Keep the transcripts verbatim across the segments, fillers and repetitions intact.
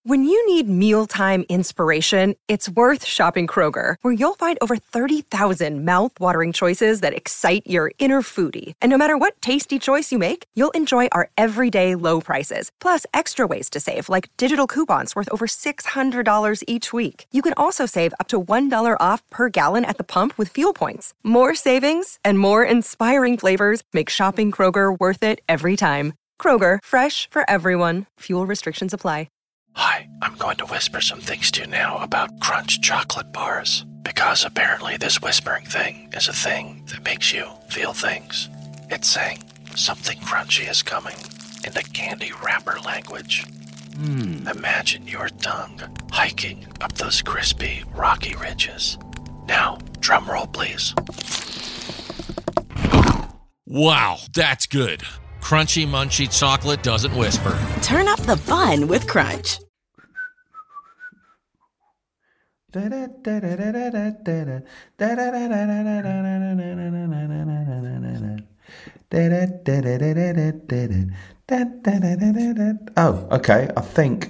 When you need mealtime inspiration, it's worth shopping Kroger, where you'll find over thirty thousand mouth-watering choices that excite your inner foodie. And no matter what tasty choice you make, you'll enjoy our everyday low prices, plus extra ways to save, like digital coupons worth over six hundred dollars each week. You can also save up to one dollar off per gallon at the pump with fuel points. More savings and more inspiring flavors make shopping Kroger worth it every time. Kroger, fresh for everyone. Fuel restrictions apply. Hi, I'm going to whisper some things to you now about Crunch chocolate bars, because apparently this whispering thing is a thing that makes you feel things. It's saying something crunchy is coming in the candy wrapper language. Mm. Imagine your tongue hiking up those crispy, rocky ridges. Now, drum roll, please. Wow, that's good. Crunchy, munchy chocolate doesn't whisper. Turn up the fun with Crunch. Oh, okay, I think.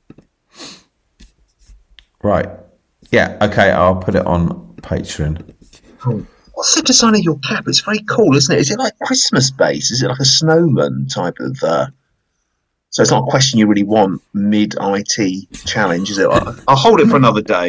Right. Yeah, okay, I'll put it on Patreon. Oh. What's the design of your cap? It's very cool, isn't it? Is it like Christmas based? Is it like a snowman type of... Uh... So it's not a question you really want mid-I T challenge, is it? I'll hold it for another day.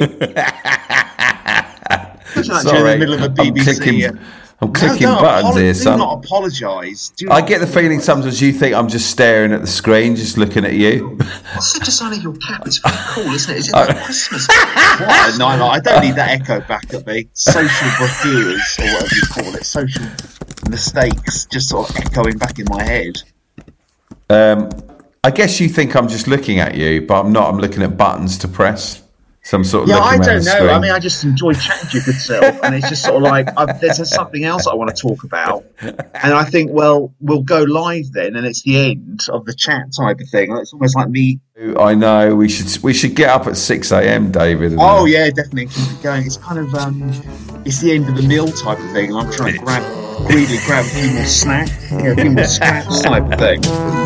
Sorry, in the middle of a B B C... I'm clicking, uh... I'm clicking no, no, buttons apolo- here, son. Do not apologise. Do I not... get the feeling sometimes you think I'm just staring at the screen, just looking at you. What's the design of your cap? It's very cool, isn't it? Is it like Christmas? What? No, no, I don't need that echo back at me. Social bravures, or whatever you call it, social mistakes, just sort of echoing back in my head. Um, I guess you think I'm just looking at you, but I'm not. I'm looking at buttons to press. Some sort of yeah, I don't know. Screen. I mean, I just enjoy chatting to your good self, and it's just sort of like I've, there's something else I want to talk about, and I think, well, we'll go live then, and it's the end of the chat type of thing. It's almost like me. I know we should we should get up at six a.m. David. Oh it? yeah, definitely keep it going. It's kind of um, it's the end of the meal type of thing, and I'm trying to grab greedily grab a few more snacks, yeah, a few more scraps type of thing.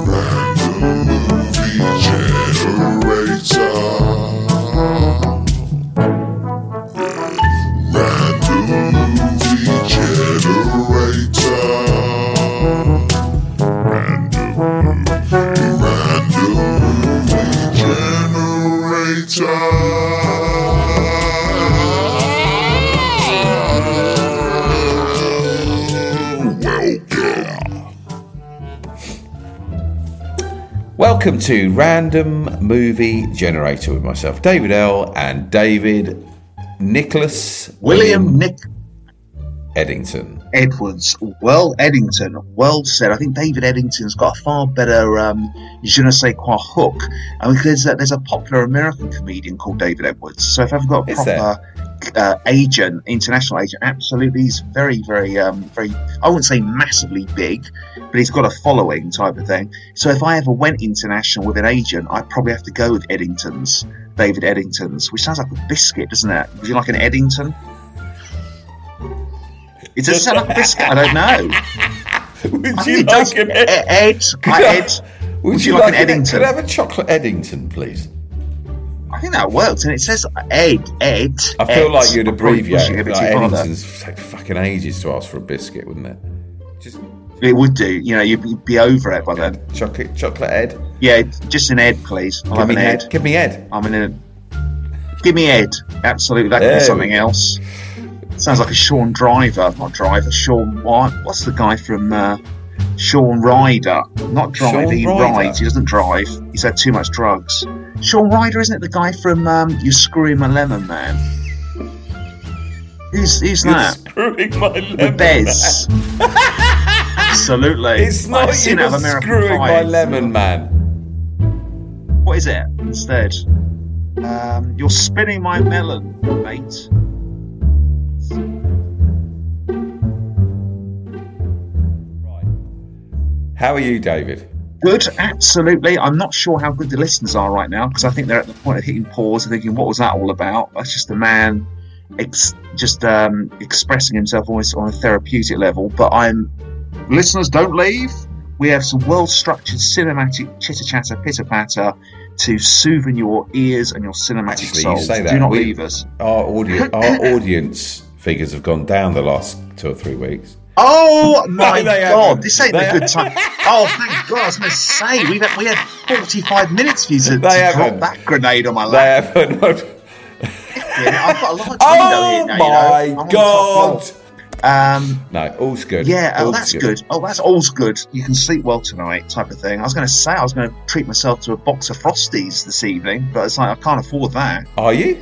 Welcome to Random Movie Generator with myself, David L, and David Nicholas William, William Nick Eddington Edwards. Well, Eddington, well said. I think David Eddington's got a far better um, je ne sais quoi hook. I mean, there's a, there's a popular American comedian called David Edwards. So if I've got a Is proper uh, agent, international agent, absolutely, he's very, very, um, very. I wouldn't say massively big, but he's got a following type of thing. So if I ever went international with an agent, I'd probably have to go with Eddington's, David Eddington's, which sounds like a biscuit, doesn't it? Would you like an Eddington? It doesn't sound like a biscuit. I don't know. Would I you it like does. an Ed? Ed, I, Ed would, would you, you like, like an Eddington? Could I have a chocolate Eddington, please? I think that works, and it says Ed. Ed. I feel Ed. like you'd abbreviate. Like like Eddington's take fucking ages to ask for a biscuit, wouldn't it? Just it would do. You know, you'd be, be over it by then. Chocolate, chocolate Ed. Yeah, just an Ed, please. I'll give have me an Ed. Ed. Give me Ed. I'm in a. Give me Ed. Absolutely, that could be something else. Sounds like a Sean Driver, not Driver. Sean what? What's the guy from uh, Sean Ryder? Not Driver. He rides. He doesn't drive. He's had too much drugs. Sean Ryder, isn't it the guy from um, You Screwing My Lemon Man? Who's who's You're that? Screwing My Lemon The Bez. Absolutely. It's not I've seen you it of American Screwing Pie. My Lemon Man. What is it instead? Um, you're spinning my melon, mate. How are you, David? Good, absolutely. I'm not sure how good the listeners are right now because I think they're at the point of hitting pause and thinking, what was that all about? That's just a man ex- just um, expressing himself almost on a therapeutic level. But I'm... Listeners, don't leave. We have some well-structured, cinematic chitter-chatter, pitter-patter, to soothe your ears and your cinematic Actually, souls. you say that. Do not we, leave us. Our, audience, our audience figures have gone down the last two or three weeks. Oh my They God! haven't. This ain't They a good time. Oh, thank God! I was going to say we had we had forty-five minutes for you to, to They drop haven't. that grenade on my They lap. haven't. Yeah, I've got a large window Oh here now. my you know. I'm on the top God! floor. Um, No, all's good. yeah, oh, All's that's good. Oh, that's all's good. You can sleep well tonight, type of thing. I was going to say I was going to treat myself to a box of Frosties this evening, but it's like I can't afford that. Are you?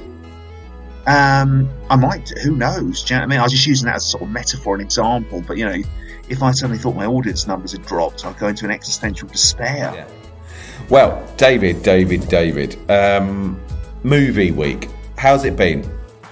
Um, I might. Do, who knows? Do you know what I mean? I was just using that as a sort of metaphor and example. But you know, if I suddenly thought my audience numbers had dropped, I'd go into an existential despair. Yeah. Well, David, David, David. Um, movie week. How's it been?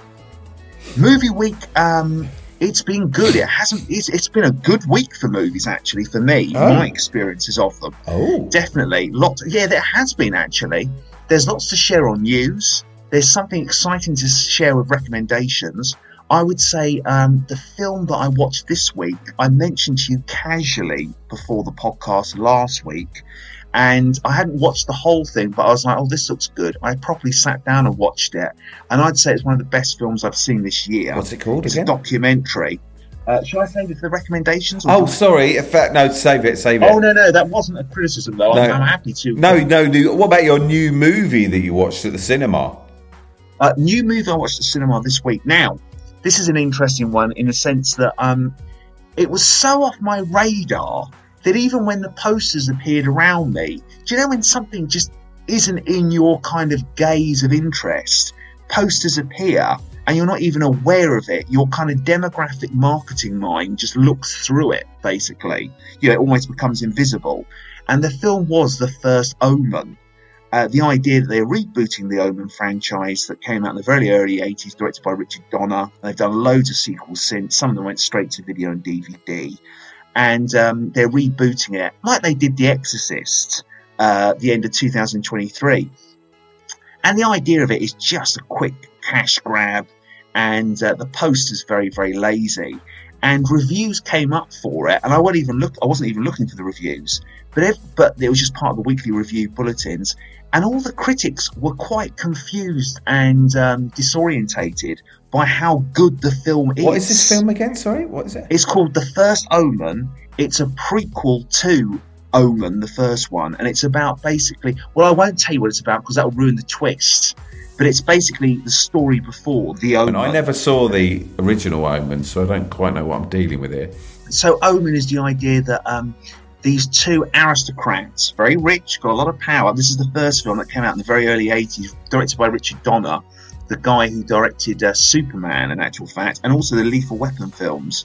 Movie week. Um, it's been good. It hasn't. It's, it's been a good week for movies, actually, for me. Oh. My experiences of them. Oh, Definitely. Lots. Yeah, there has been actually. There's lots to share on news. There's something exciting to share with recommendations. I would say um, the film that I watched this week, I mentioned to you casually before the podcast last week, and I hadn't watched the whole thing, but I was like, oh, this looks good. I properly sat down and watched it, and I'd say it's one of the best films I've seen this year. what's it called It's again? a documentary. Uh, shall I save it for the recommendations? or Oh, do you- sorry. In fact, no, save it, save it. Oh, no, no, that wasn't a criticism, though. I'm, No. I'm happy to. No, no, no. What about your new movie that you watched at the cinema? Uh, new movie I watched at the cinema this week. Now, this is an interesting one in the sense that um, it was so off my radar that even when the posters appeared around me, do you know when something just isn't in your kind of gaze of interest, posters appear and you're not even aware of it. Your kind of demographic marketing mind just looks through it, basically. You know, it almost becomes invisible. And the film was The First Omen. Uh, the idea that they're rebooting the Omen franchise that came out in the very early eighties, directed by Richard Donner. They've done loads of sequels since. Some of them went straight to video and D V D. And um, they're rebooting it like they did The Exorcist uh, at the end of two thousand twenty-three. And the idea of it is just a quick cash grab, and uh, the poster's very, very lazy. And reviews came up for it, and I wasn't even look. I wasn't even looking for the reviews, but if, but it was just part of the weekly review bulletins. And all the critics were quite confused and um, disorientated by how good the film is. What is this film again? Sorry, what is it? It's called The First Omen. It's a prequel to Omen, the first one, and it's about basically. Well, I won't tell you what it's about because that will ruin the twist. But it's basically the story before the Omen. And I never saw the original Omen, so I don't quite know what I'm dealing with here. So Omen is the idea that um, these two aristocrats, very rich, got a lot of power. This is the first film that came out in the very early eighties, directed by Richard Donner, the guy who directed uh, Superman, in actual fact, and also the Lethal Weapon films.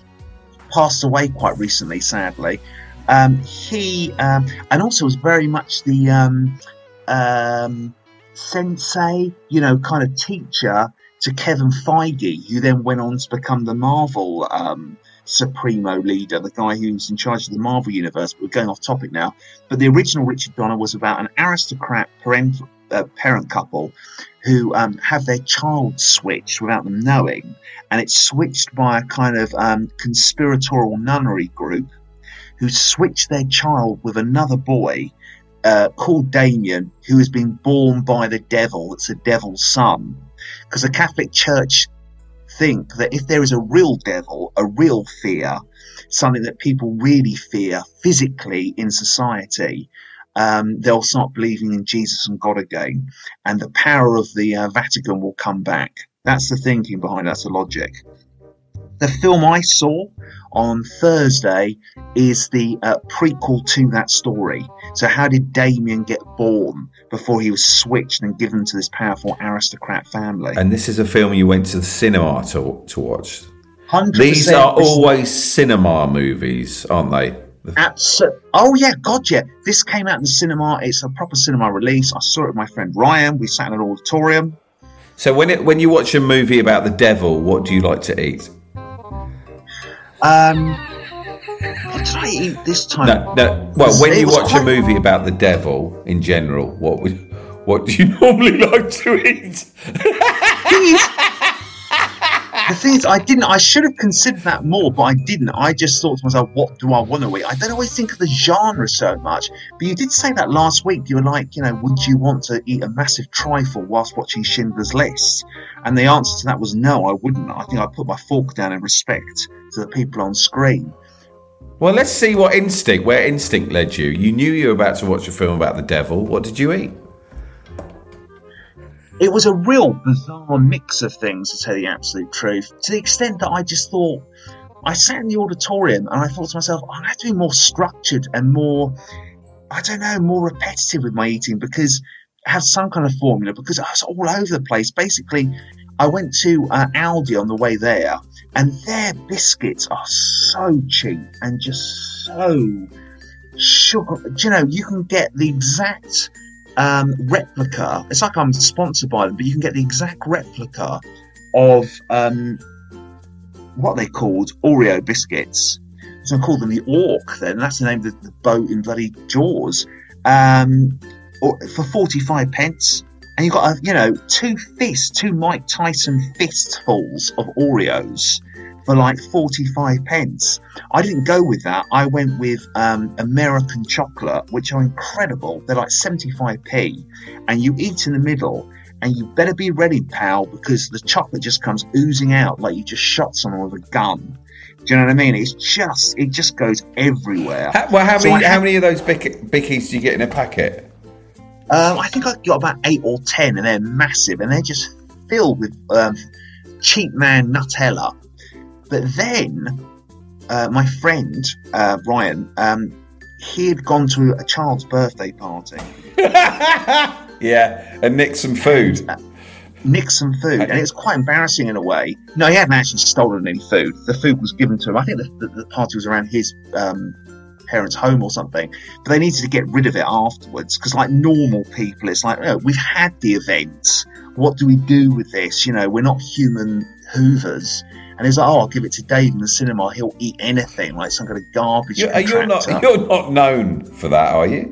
Passed away quite recently, sadly. Um, he um, and also was very much the um, um, sensei, you know, kind of teacher to Kevin Feige, who then went on to become the Marvel um, Supremo leader, the guy who's in charge of the Marvel universe. But we're going off topic now. But the original Richard Donner was about an aristocrat parent, uh, parent couple who um, have their child switched without them knowing, and it's switched by a kind of um, conspiratorial nunnery group who switched their child with another boy uh, called Damien, who has been born by the devil. It's a devil's son, because the Catholic Church think that if there is a real devil, a real fear, something that people really fear physically in society, um, they'll start believing in Jesus and God again, and the power of the uh, Vatican will come back. That's the thinking behind it. That's the logic. The film I saw on Thursday is the uh, prequel to that story. So how did Damien get born before he was switched and given to this powerful aristocrat family? And this is a film you went to the cinema to to watch. one hundred percent These are always cinema movies, aren't they? Absolutely. Oh, yeah, God, yeah. This came out in the cinema. It's a proper cinema release. I saw it with my friend Ryan. We sat in an auditorium. So when it, when you watch a movie about the devil, what do you like to eat? Um, what did I eat this time? No, no. Well, when It you was watch quite- a movie about the devil in general, what would what do you normally like to eat? The thing is, I didn't. I should have considered that more, but I didn't. I just thought to myself, "What do I want to eat?" I don't always think of the genre so much. But you did say that last week. You were like, you know, would you want to eat a massive trifle whilst watching Schindler's List? And the answer to that was no, I wouldn't. I think I put my fork down in respect to the people on screen. Well, let's see what instinct, where instinct led you. You knew you were about to watch a film about the devil. What did you eat? It was a real bizarre mix of things, to tell you the absolute truth, to the extent that I just thought, I sat in the auditorium and I thought to myself, I have to be more structured and more, I don't know, more repetitive with my eating, because I have some kind of formula, because I was all over the place. Basically, I went to uh, Aldi on the way there, and their biscuits are so cheap and just so sugar. Do you know, you can get the exact um, replica. It's like I'm sponsored by them, but you can get the exact replica of um, what they called Oreo biscuits. So I call them the Orc then. That's the name of the, the boat in bloody Jaws. Um, or, for forty-five pence. And you got, a, you know, two fists, two Mike Tyson fistfuls of Oreos for like forty-five pence. I didn't go with that. I went with um, American chocolate, which are incredible. They're like seventy-five p. And you eat in the middle, and you better be ready, pal, because the chocolate just comes oozing out like you just shot someone with a gun. Do you know what I mean? It's just, it just goes everywhere. How, well, how so many, had, how many of those bic- bickies do you get in a packet? Um, I think I got about eight or ten, and they're massive, and they're just filled with um, cheap man Nutella. But then, uh, my friend uh, Ryan, um, he had gone to a child's birthday party. Yeah, and nicked some food. Uh, nicked some food, and it was quite embarrassing in a way. No, he hadn't actually stolen any food. The food was given to him. I think the, the, the party was around his um, parents' home or something, but they needed to get rid of it afterwards, because like normal people, it's like, oh, we've had the event, what do we do with this? You know, we're not human hoovers. And he's like, oh, I'll give it to Dave in the cinema, he'll eat anything, like some kind of garbage. You're, you're not you're not known for that, are you?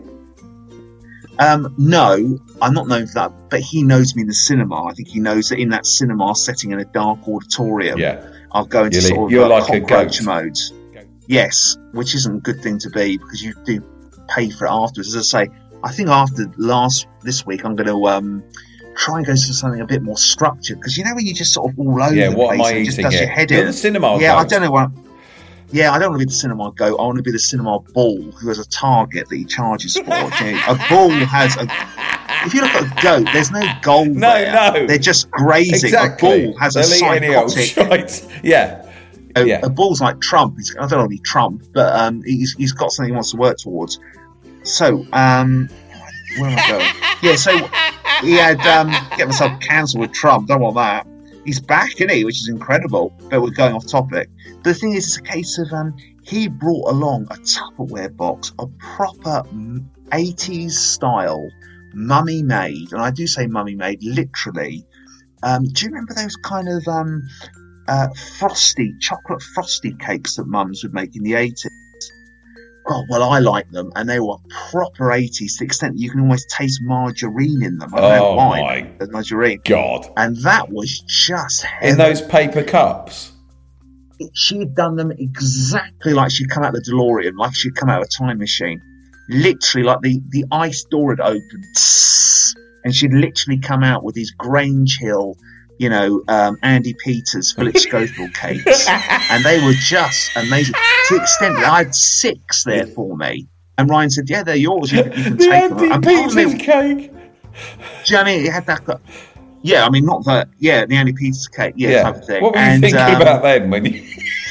Um, no, I'm not known for that, but he knows me in the cinema. I think he knows that in that cinema setting in a dark auditorium, yeah, I'll go into you're, sort of you're uh, like cockroach a mode. Yes, which isn't a good thing to be, because you do pay for it afterwards. As I say, I think after last this week, I'm going to um, try and go to something a bit more structured, because you know when you just sort of all over yeah, the what place, am I and it just eating does here? your head You're in. the cinema yeah, goat. I don't know what. Yeah, I don't want to be the cinema goat. I want to be the cinema bull who has a target that he charges for. Okay? A bull has a. If you look at a goat, there's no goal No, there. no. They're just grazing. Exactly. A bull has They'll a eat any old psychotic. shite. Yeah. A, Yeah. a bull's like Trump. He's, I don't know if he's Trump, but um, he's he's got something he wants to work towards. So, um, where am I going? Yeah, so he had um, get myself cancelled with Trump. Don't want that. He's back, isn't he? Which is incredible. But we're going off topic. But the thing is, it's a case of um, he brought along a Tupperware box, a proper eighties style mummy made, and I do say mummy made literally. Um, do you remember those kind of um, uh, frosty, chocolate frosty cakes that mums would make in the eighties? Oh, well, I like them, and they were proper eighties to the extent that you can almost taste margarine in them. I don't know Oh, why. my There's margarine. God. And that was just heaven. In those paper cups. She had done them exactly like she'd come out of the DeLorean, like she'd come out of a time machine. Literally, like the, the ice door had opened, and she'd literally come out with these Grange Hill, you know, um, Andy Peters, Philip Schofield cakes. And they were just amazing. To the extent that I had six there for me. And Ryan said, yeah, they're yours. You, you can The take Andy them. And Peters me, cake. do you know what I mean? It had that... Yeah, I mean, not that... Yeah, the Andy Peters cake. Yeah, Yeah. type of thing. What were you and, thinking um, about then when you...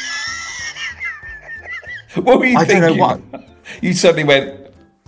What were you I thinking? don't know what... You suddenly went...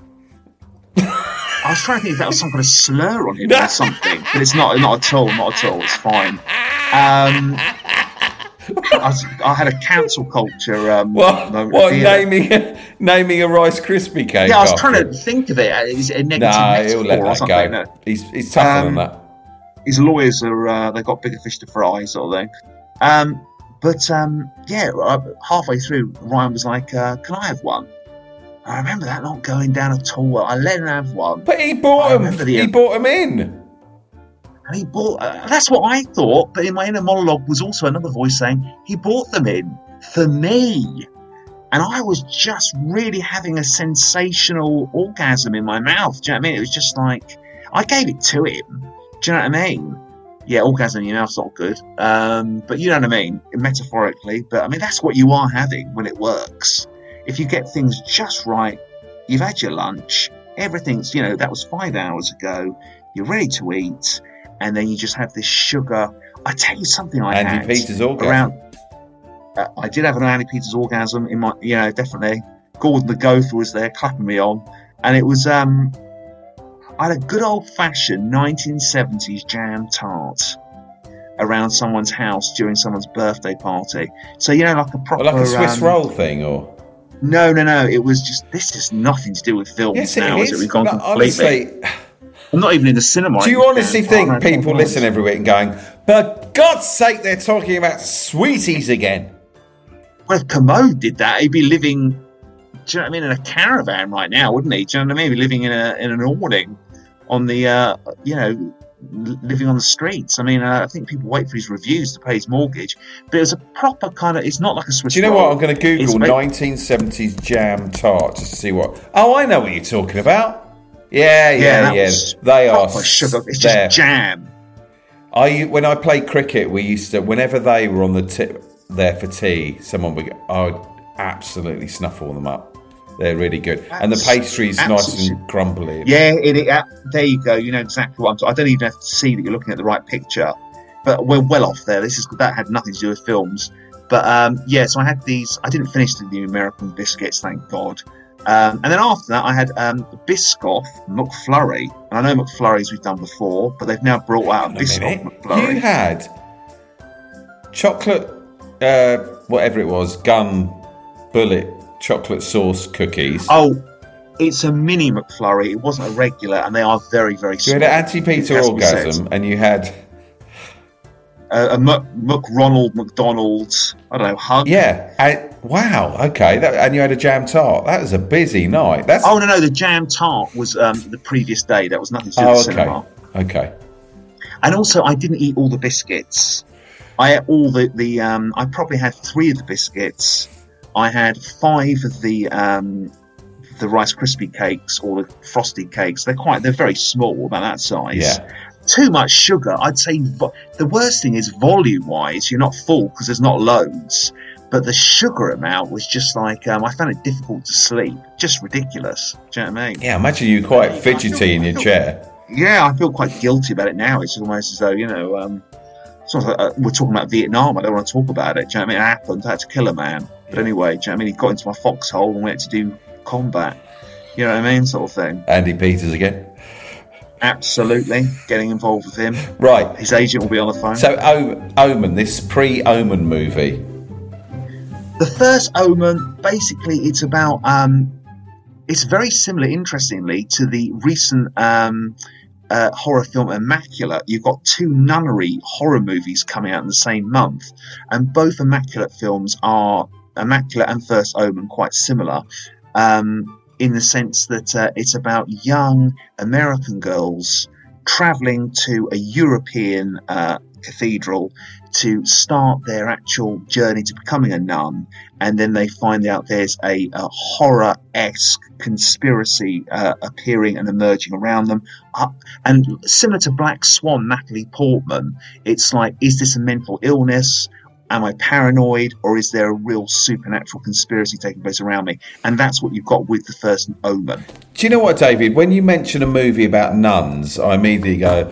I was trying to think if that was some kind of slur on him or something, but it's not. Not at all. Not at all. It's fine. Um, I, was, I had a cancel culture. Um, What? moment What? here. Naming, naming a Rice Krispie cake? Yeah, I was after trying him? to think of it as a negative No, he'll metaphor let or that something. go. No. He's, he's tougher Um, than that. His lawyers are. Uh, they've got bigger fish to fry, sort of thing. Um, but um, yeah, uh, halfway through, Ryan was like, uh, "Can I have one?" I remember that not going down at all. I let him have one. But he bought I them. remember the- He bought them in. And he bought, uh, that's what I thought, but in my inner monologue was also another voice saying, he bought them in for me. And I was just really having a sensational orgasm in my mouth. Do you know what I mean? It was just like, I gave it to him. Do you know what I mean? Yeah, orgasm in your mouth's not good. Um, but you know what I mean? Metaphorically. But I mean, that's what you are having when it works. If you get things just right, you've had your lunch, everything's, you know, that was five hours ago, you're ready to eat, and then you just have this sugar. I tell you something I Andy had. Peters orgasm. Around, uh, I did have an Andy Peters orgasm in my, you know, definitely. Gordon the Gopher was there clapping me on. And it was, um, I had a good old fashioned nineteen seventies jam tart around someone's house during someone's birthday party. So, you know, like a proper. Well, like a Swiss um, roll thing, or? No, no, no. It was just, this has nothing to do with films Yes, it now, is. is it? We've gone No, completely. honestly, I'm not even in the cinema. do you honestly think Oh, no, people no, listen every week and going, "For God's sake, they're talking about sweeties again"? Well, if Commode did that, he'd be living, do you know what I mean, in a caravan right now, wouldn't he? Do you know what I mean? He'd be living in a in an awning on the, uh, you know, living on the streets. I mean, uh, I think people wait for his reviews to pay his mortgage. But it was a proper kind of, it's not like a Swiss Do you know roll. what? I'm going to It's Google ba- nineteen seventies jam tart just to see what. Oh, I know what you're talking about. Yeah, yeah, that yeah. was They are. proper sugar. It's they're- just jam. I when I played cricket, we used to whenever they were on the tip there for tea, someone would. Go, I would absolutely snuffle them up. They're really good, and the pastry's nice Absolutely. and crumbly. Yeah, it, it, uh, there you go. You know exactly what I'm talking. I don't even have to see that you're looking at the right picture. But we're well off there. This is that had nothing to do with films. But um, yeah, so I had these. I didn't finish the new American biscuits, thank God. Um, and then after that, I had um, Biscoff McFlurry. And I know McFlurries we've done before, but they've now brought out a Wait a Biscoff minute. McFlurry. You had chocolate, uh, whatever it was, gun bullet chocolate sauce cookies. Oh, it's a mini McFlurry. It wasn't a regular, and they are very, very You small. had an Anti-Peter It has to be said. orgasm, and you had Uh, a Mc, McRonald McDonald's, I don't know, hug. yeah. And, wow. Okay. That, and you had a jam tart. That was a busy night. That's Oh, no, no, the jam tart was um, the previous day. That was nothing to do oh, with okay. cinema. Okay. And also, I didn't eat all the biscuits. I ate all the, the um, I probably had three of the biscuits. I had five of the um, the Rice Krispie cakes or the frosty cakes. They're quite, they're very small, about that size. Yeah. Too much sugar. I'd say vo- the worst thing is volume-wise, you're not full because there's not loads. But the sugar amount was just like, um, I found it difficult to sleep. Just ridiculous. Do you know what I mean? Yeah. Imagine you quite fidgety in your chair. Yeah, I feel quite guilty about it now. It's almost as though, you know, um, it's not like, uh, we're talking about Vietnam. I don't want to talk about it. Do you know what I mean? It happened. I had to kill a man. But anyway, do you know what I mean? He got into my foxhole and went to do combat. You know what I mean? Sort of thing. Andy Peters again. Absolutely. Getting involved with him. Right. His agent will be on the phone. So o- Omen, this pre-Omen movie. The first Omen, basically, it's about. Um, it's very similar, interestingly, to the recent um, uh, horror film Immaculate. You've got two nunnery horror movies coming out in the same month, and both Immaculate films are Immaculate and First Omen quite similar. Um, in the sense that uh, it's about young American girls travelling to a European uh, cathedral to start their actual journey to becoming a nun, and then they find out there's a, a horror-esque conspiracy uh, appearing and emerging around them. Uh, and similar to Black Swan, Natalie Portman, it's like, is this a mental illness? Am I paranoid, or is there a real supernatural conspiracy taking place around me? And that's what you've got with the first Omen. Do you know what, David? When you mention a movie about nuns, I immediately go,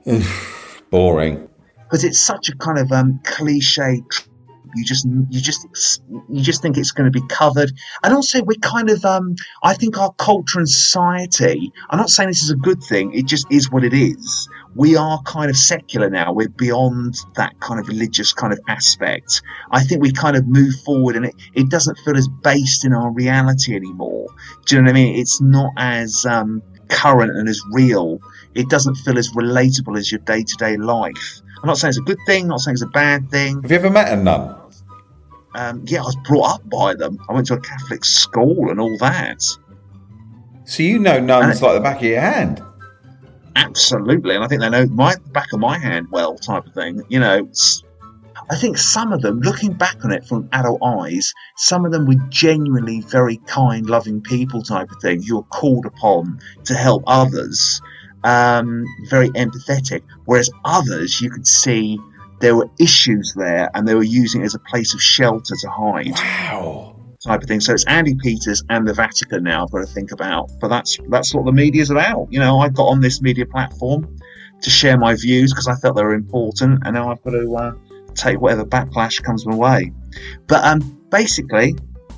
boring. Because it's such a kind of um, cliche. You just, you just, you just think it's going to be covered. And also, we're kind of, um, I think our culture and society. I'm not saying this is a good thing. It just is what it is. We are kind of secular now. We're beyond that kind of religious kind of aspect. I think we kind of move forward, and it, it doesn't feel as based in our reality anymore. Do you know what I mean? It's not as um, current and as real. It doesn't feel as relatable as your day-to-day life. I'm not saying it's a good thing. I'm not saying it's a bad thing. Have you ever met a nun? Um, yeah, I was brought up by them. I went to a Catholic school and all that. So you know nuns And it- like the back of your hand. Absolutely, and I think they know my the back of my hand well, type of thing. You know, I think some of them, looking back on it from adult eyes, some of them were genuinely very kind, loving people, type of thing. You're called upon to help others, um, very empathetic. Whereas others, you could see there were issues there, and they were using it as a place of shelter to hide. Wow. Type of thing. So it's Andy Peters and the Vatican now I've got to think about. But that's that's what the media's about. You know, I got on this media platform to share my views because I felt they were important, and now I've got to uh, take whatever backlash comes my way. But um, basically,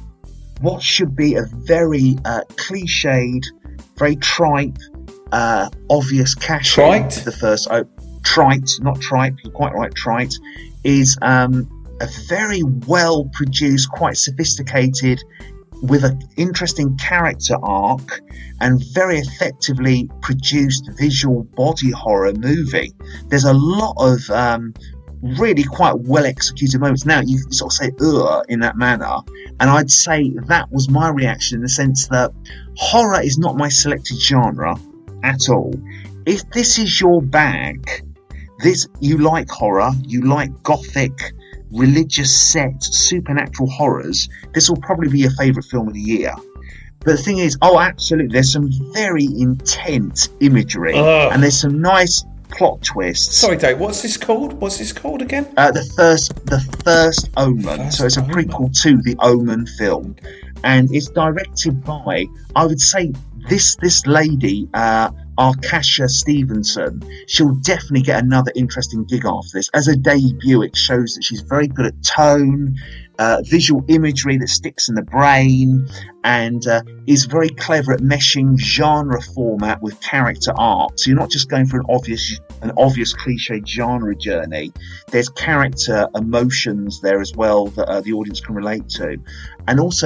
what should be a very uh, cliched, very trite, uh, obvious cash Trite? the first oh, trite, not trite, you're quite right, trite, is um, a very well produced, quite sophisticated, with an interesting character arc and very effectively produced visual body horror movie. There's a lot of um, really quite well executed moments. Now, you sort of say, ugh, in that manner. And I'd say that was my reaction, in the sense that horror is not my selected genre at all. If this is your bag, this you like horror, you like gothic, religious set, supernatural horrors, this will probably be your favourite film of the year. But the thing is, oh, absolutely, there's some very intense imagery, Ugh. and there's some nice plot twists. Sorry, Dave, what's this called? What's this called again? Uh, the first, the first Omen. First so it's a Omen. prequel to the Omen film, and it's directed by, I would say, this this lady, uh, Arkasha Stevenson. She'll definitely get another interesting gig after this. As a debut, it shows that she's very good at tone, uh, visual imagery that sticks in the brain, and uh, is very clever at meshing genre format with character arc. So you're not just going for an obvious, an obvious cliche genre journey. There's character emotions there as well that uh, the audience can relate to, and also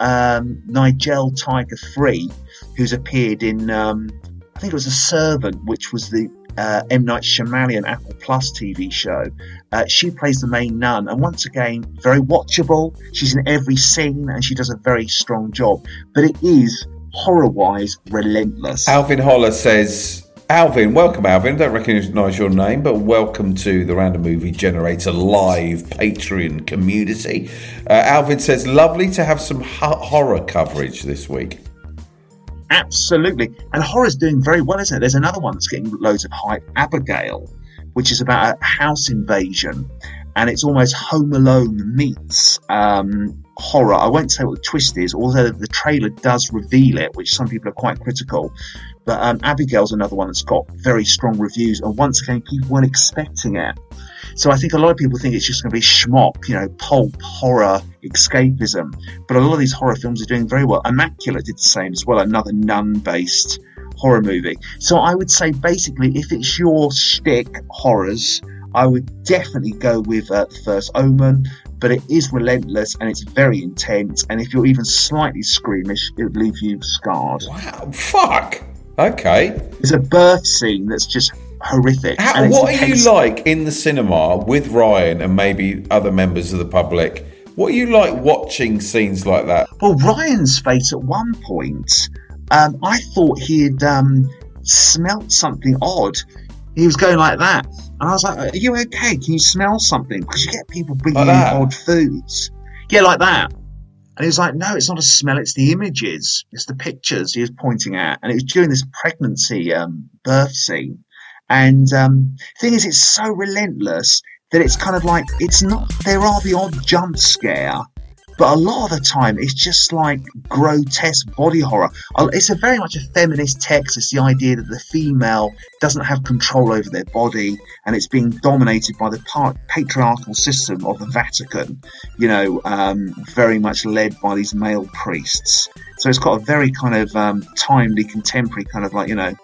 um, Nigel Tiger Free, who's appeared in. Um, I think it was A Servant, which was the uh, M. Night Shyamalan Apple Plus T V show. Uh, she plays the main nun, and once again, very watchable. She's in every scene, and she does a very strong job. But it is, horror-wise, relentless. Alvin Holler says, Alvin, welcome Alvin, don't recognise your name, but welcome to the Random Movie Generator live Patreon community. Uh, Alvin says, lovely to have some ho- horror coverage this week. Absolutely. And horror's doing very well, isn't it? There's another one that's getting loads of hype, Abigail, which is about a house invasion. And it's almost Home Alone meets um, horror. I won't say what the twist is, although the trailer does reveal it, which some people are quite critical. But um, Abigail's another one that's got very strong reviews. And once again, people weren't expecting it. So I think a lot of people think it's just going to be schmock, you know, pulp, horror, escapism. But a lot of these horror films are doing very well. Immaculate did the same as well, another nun-based horror movie. So I would say, basically, if it's your shtick, horrors, I would definitely go with uh, The First Omen. But it is relentless, and it's very intense. And if you're even slightly squeamish, it would leave you scarred. Wow, fuck! Okay. There's a birth scene that's just horrific. How, what are you like in the cinema with Ryan and maybe other members of the public? What are you like watching scenes like that? Well, Ryan's face at one point, um, I thought he had um, smelt something odd. He was going like that. And I was like, are you okay? Can you smell something? Because you get people bringing Like in odd foods. Yeah, like that. And he was like, no, it's not a smell, it's the images. It's the pictures he was pointing at. And it was during this pregnancy um, birth scene. And um, the thing is, it's so relentless that it's kind of like, it's not, there are the odd jump scare, but a lot of the time it's just like grotesque body horror. It's a very much a feminist text. It's the idea that the female doesn't have control over their body, and it's being dominated by the part, patriarchal system of the Vatican, you know, um, very much led by these male priests. So it's got a very kind of um, timely, contemporary kind of like, you know,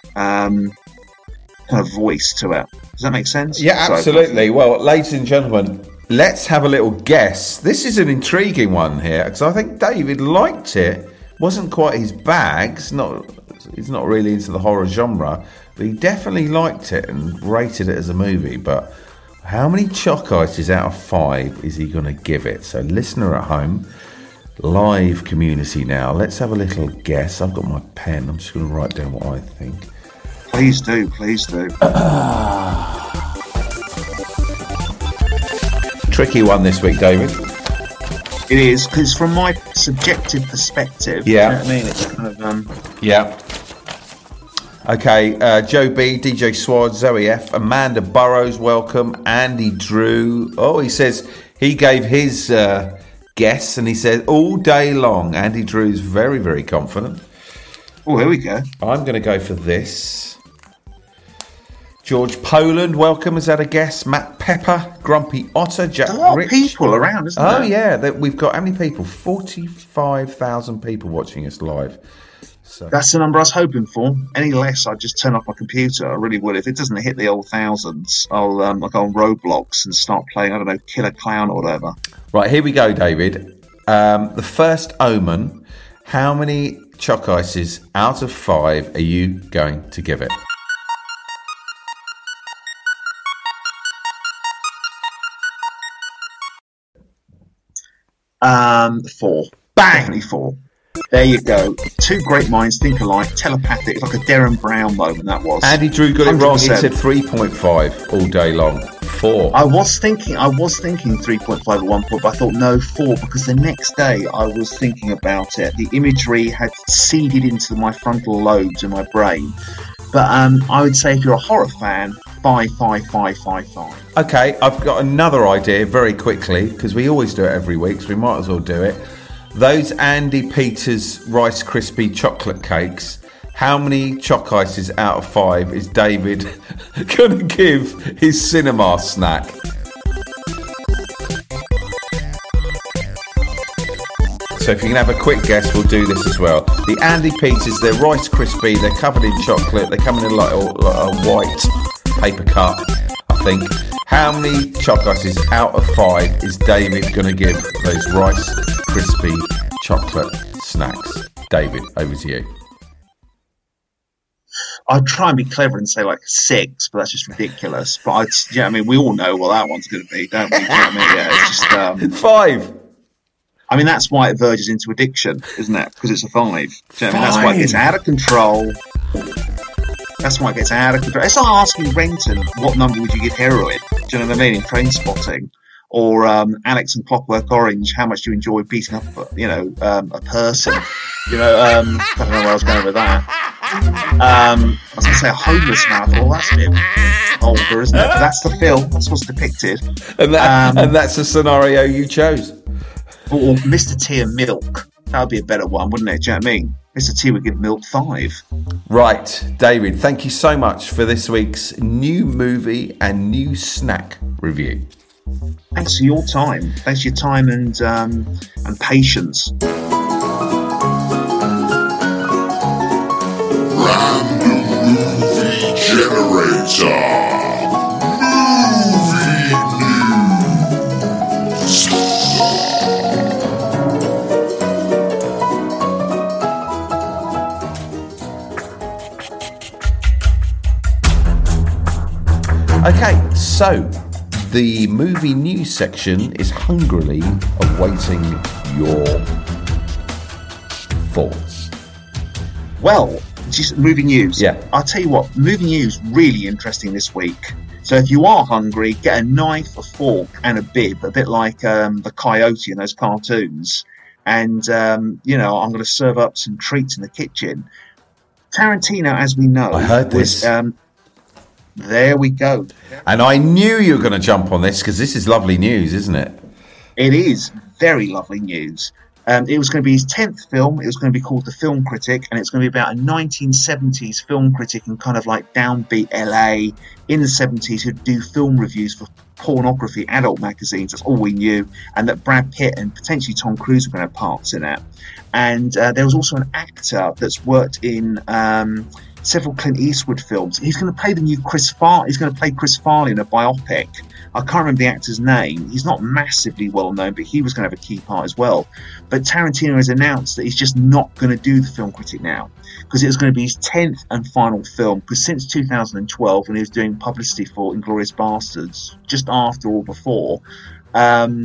um, kind of voice to it. Does that make sense? Yeah, absolutely. Well, ladies and gentlemen, let's have a little guess. This is an intriguing one here, because I think David liked it. Wasn't quite his bag. It's not, he's not really into the horror genre, but he definitely liked it and rated it as a movie. But how many chalk ices out of five is he going to give it? So, listener at home, live community now, let's have a little guess. I've got my pen. I'm just going to write down what I think. Please do, please do. Tricky one this week, David. It is, because from my subjective perspective, yeah. You know what I mean? It's kind of... Um... Yeah. Okay, uh, Joe B, D J Swad, Zoe F, Amanda Burrows, welcome. Andy Drew. Oh, he says he gave his uh, guess, and he said all day long. Andy Drew's very, very confident. Oh, here we go. I'm going to go for this. George Poland, welcome. Has had a guess. Matt Pepper, Grumpy Otter, Jack There's a lot Rich. of people around, isn't oh, there? Oh, yeah. That we've got how many people? forty-five thousand people watching us live. So. That's the number I was hoping for. Any less, I'd just turn off my computer. I really would. If it doesn't hit the old thousands, I'll um, I'll go on Roblox and start playing, I don't know, Killer Clown or whatever. Right, here we go, David. Um, the first Omen. How many chalk ices out of five are you going to give it? Um, four. Bang! Definitely four. There you go. Two great minds think alike. Telepathic. It's like a Darren Brown moment, that was. Andy Drew got it wrong. He said three point five all day long. Four. I was thinking I was thinking three point five at one point, but I thought no, four, because the next day I was thinking about it. The imagery had seeded into my frontal lobes in my brain. But um, I would say if you're a horror fan, five, five, five, five, five. Okay, I've got another idea very quickly, because we always do it every week, so we might as well do it. Those Andy Peters Rice Krispie chocolate cakes, how many chalk ices out of five is David going to give his cinema snack? So if you can have a quick guess, we'll do this as well. The Andy Peters, they're Rice Krispie, they're covered in chocolate, they come in like a, like a white paper cup, I think. How many chalk ices out of five is David going to give those Rice Krispie chocolate snacks? David, over to you. I'd try and be clever and say like six, but that's just ridiculous. But I'd, yeah, I mean, we all know what that one's going to be, don't we? You know what I mean? Yeah, it's just um, five. I mean, that's why it verges into addiction, isn't it? Because it's a five. Do you know what I mean? That's why it gets out of control. That's why it gets out of control. It's like asking Renton, what number would you give heroin? Do you know what I mean? In Train Spotting. Or um, Alex and Clockwork Orange, how much do you enjoy beating up, you know, um, a person? You know, um, I don't know where I was going with that. Um, I was going to say a homeless man. Well, that's a bit older, isn't it? But that's the film. That's what's depicted. And, that, um, and that's the scenario you chose. Or Mister T and Milk. That would be a better one, wouldn't it? Do you know what I mean? Mister T would give Milk five. Right, David, thank you so much for this week's new movie and new snack review. Thanks for your time. Thanks for your time and um, and patience. Random movie generator. Okay, so the movie news section is hungrily awaiting your thoughts. Well, just movie news. Yeah. I'll tell you what, movie news really interesting this week. So if you are hungry, get a knife, a fork, and a bib, a bit like um, the Coyote in those cartoons. And, um, you know, I'm going to serve up some treats in the kitchen. Tarantino, as we know, I heard this. Was, um, there we go. And I knew you were going to jump on this because this is lovely news, isn't it? It is very lovely news. Um, it was going to be his tenth film. It was going to be called The Film Critic, and it's going to be about a nineteen seventies film critic in kind of like downbeat L A in the seventies who'd do film reviews for pornography adult magazines. That's all we knew. And that Brad Pitt and potentially Tom Cruise were going to have parts in it. And uh, there was also an actor that's worked in um, several Clint Eastwood films. He's going to play the new Chris Farley. He's going to play Chris Farley in a biopic. I can't remember the actor's name. He's not massively well known, but he was going to have a key part as well. But Tarantino has announced that he's just not going to do The Film Critic now because it was going to be his tenth and final film. Because since two thousand twelve, when he was doing publicity for Inglourious Bastards, just after or before, um,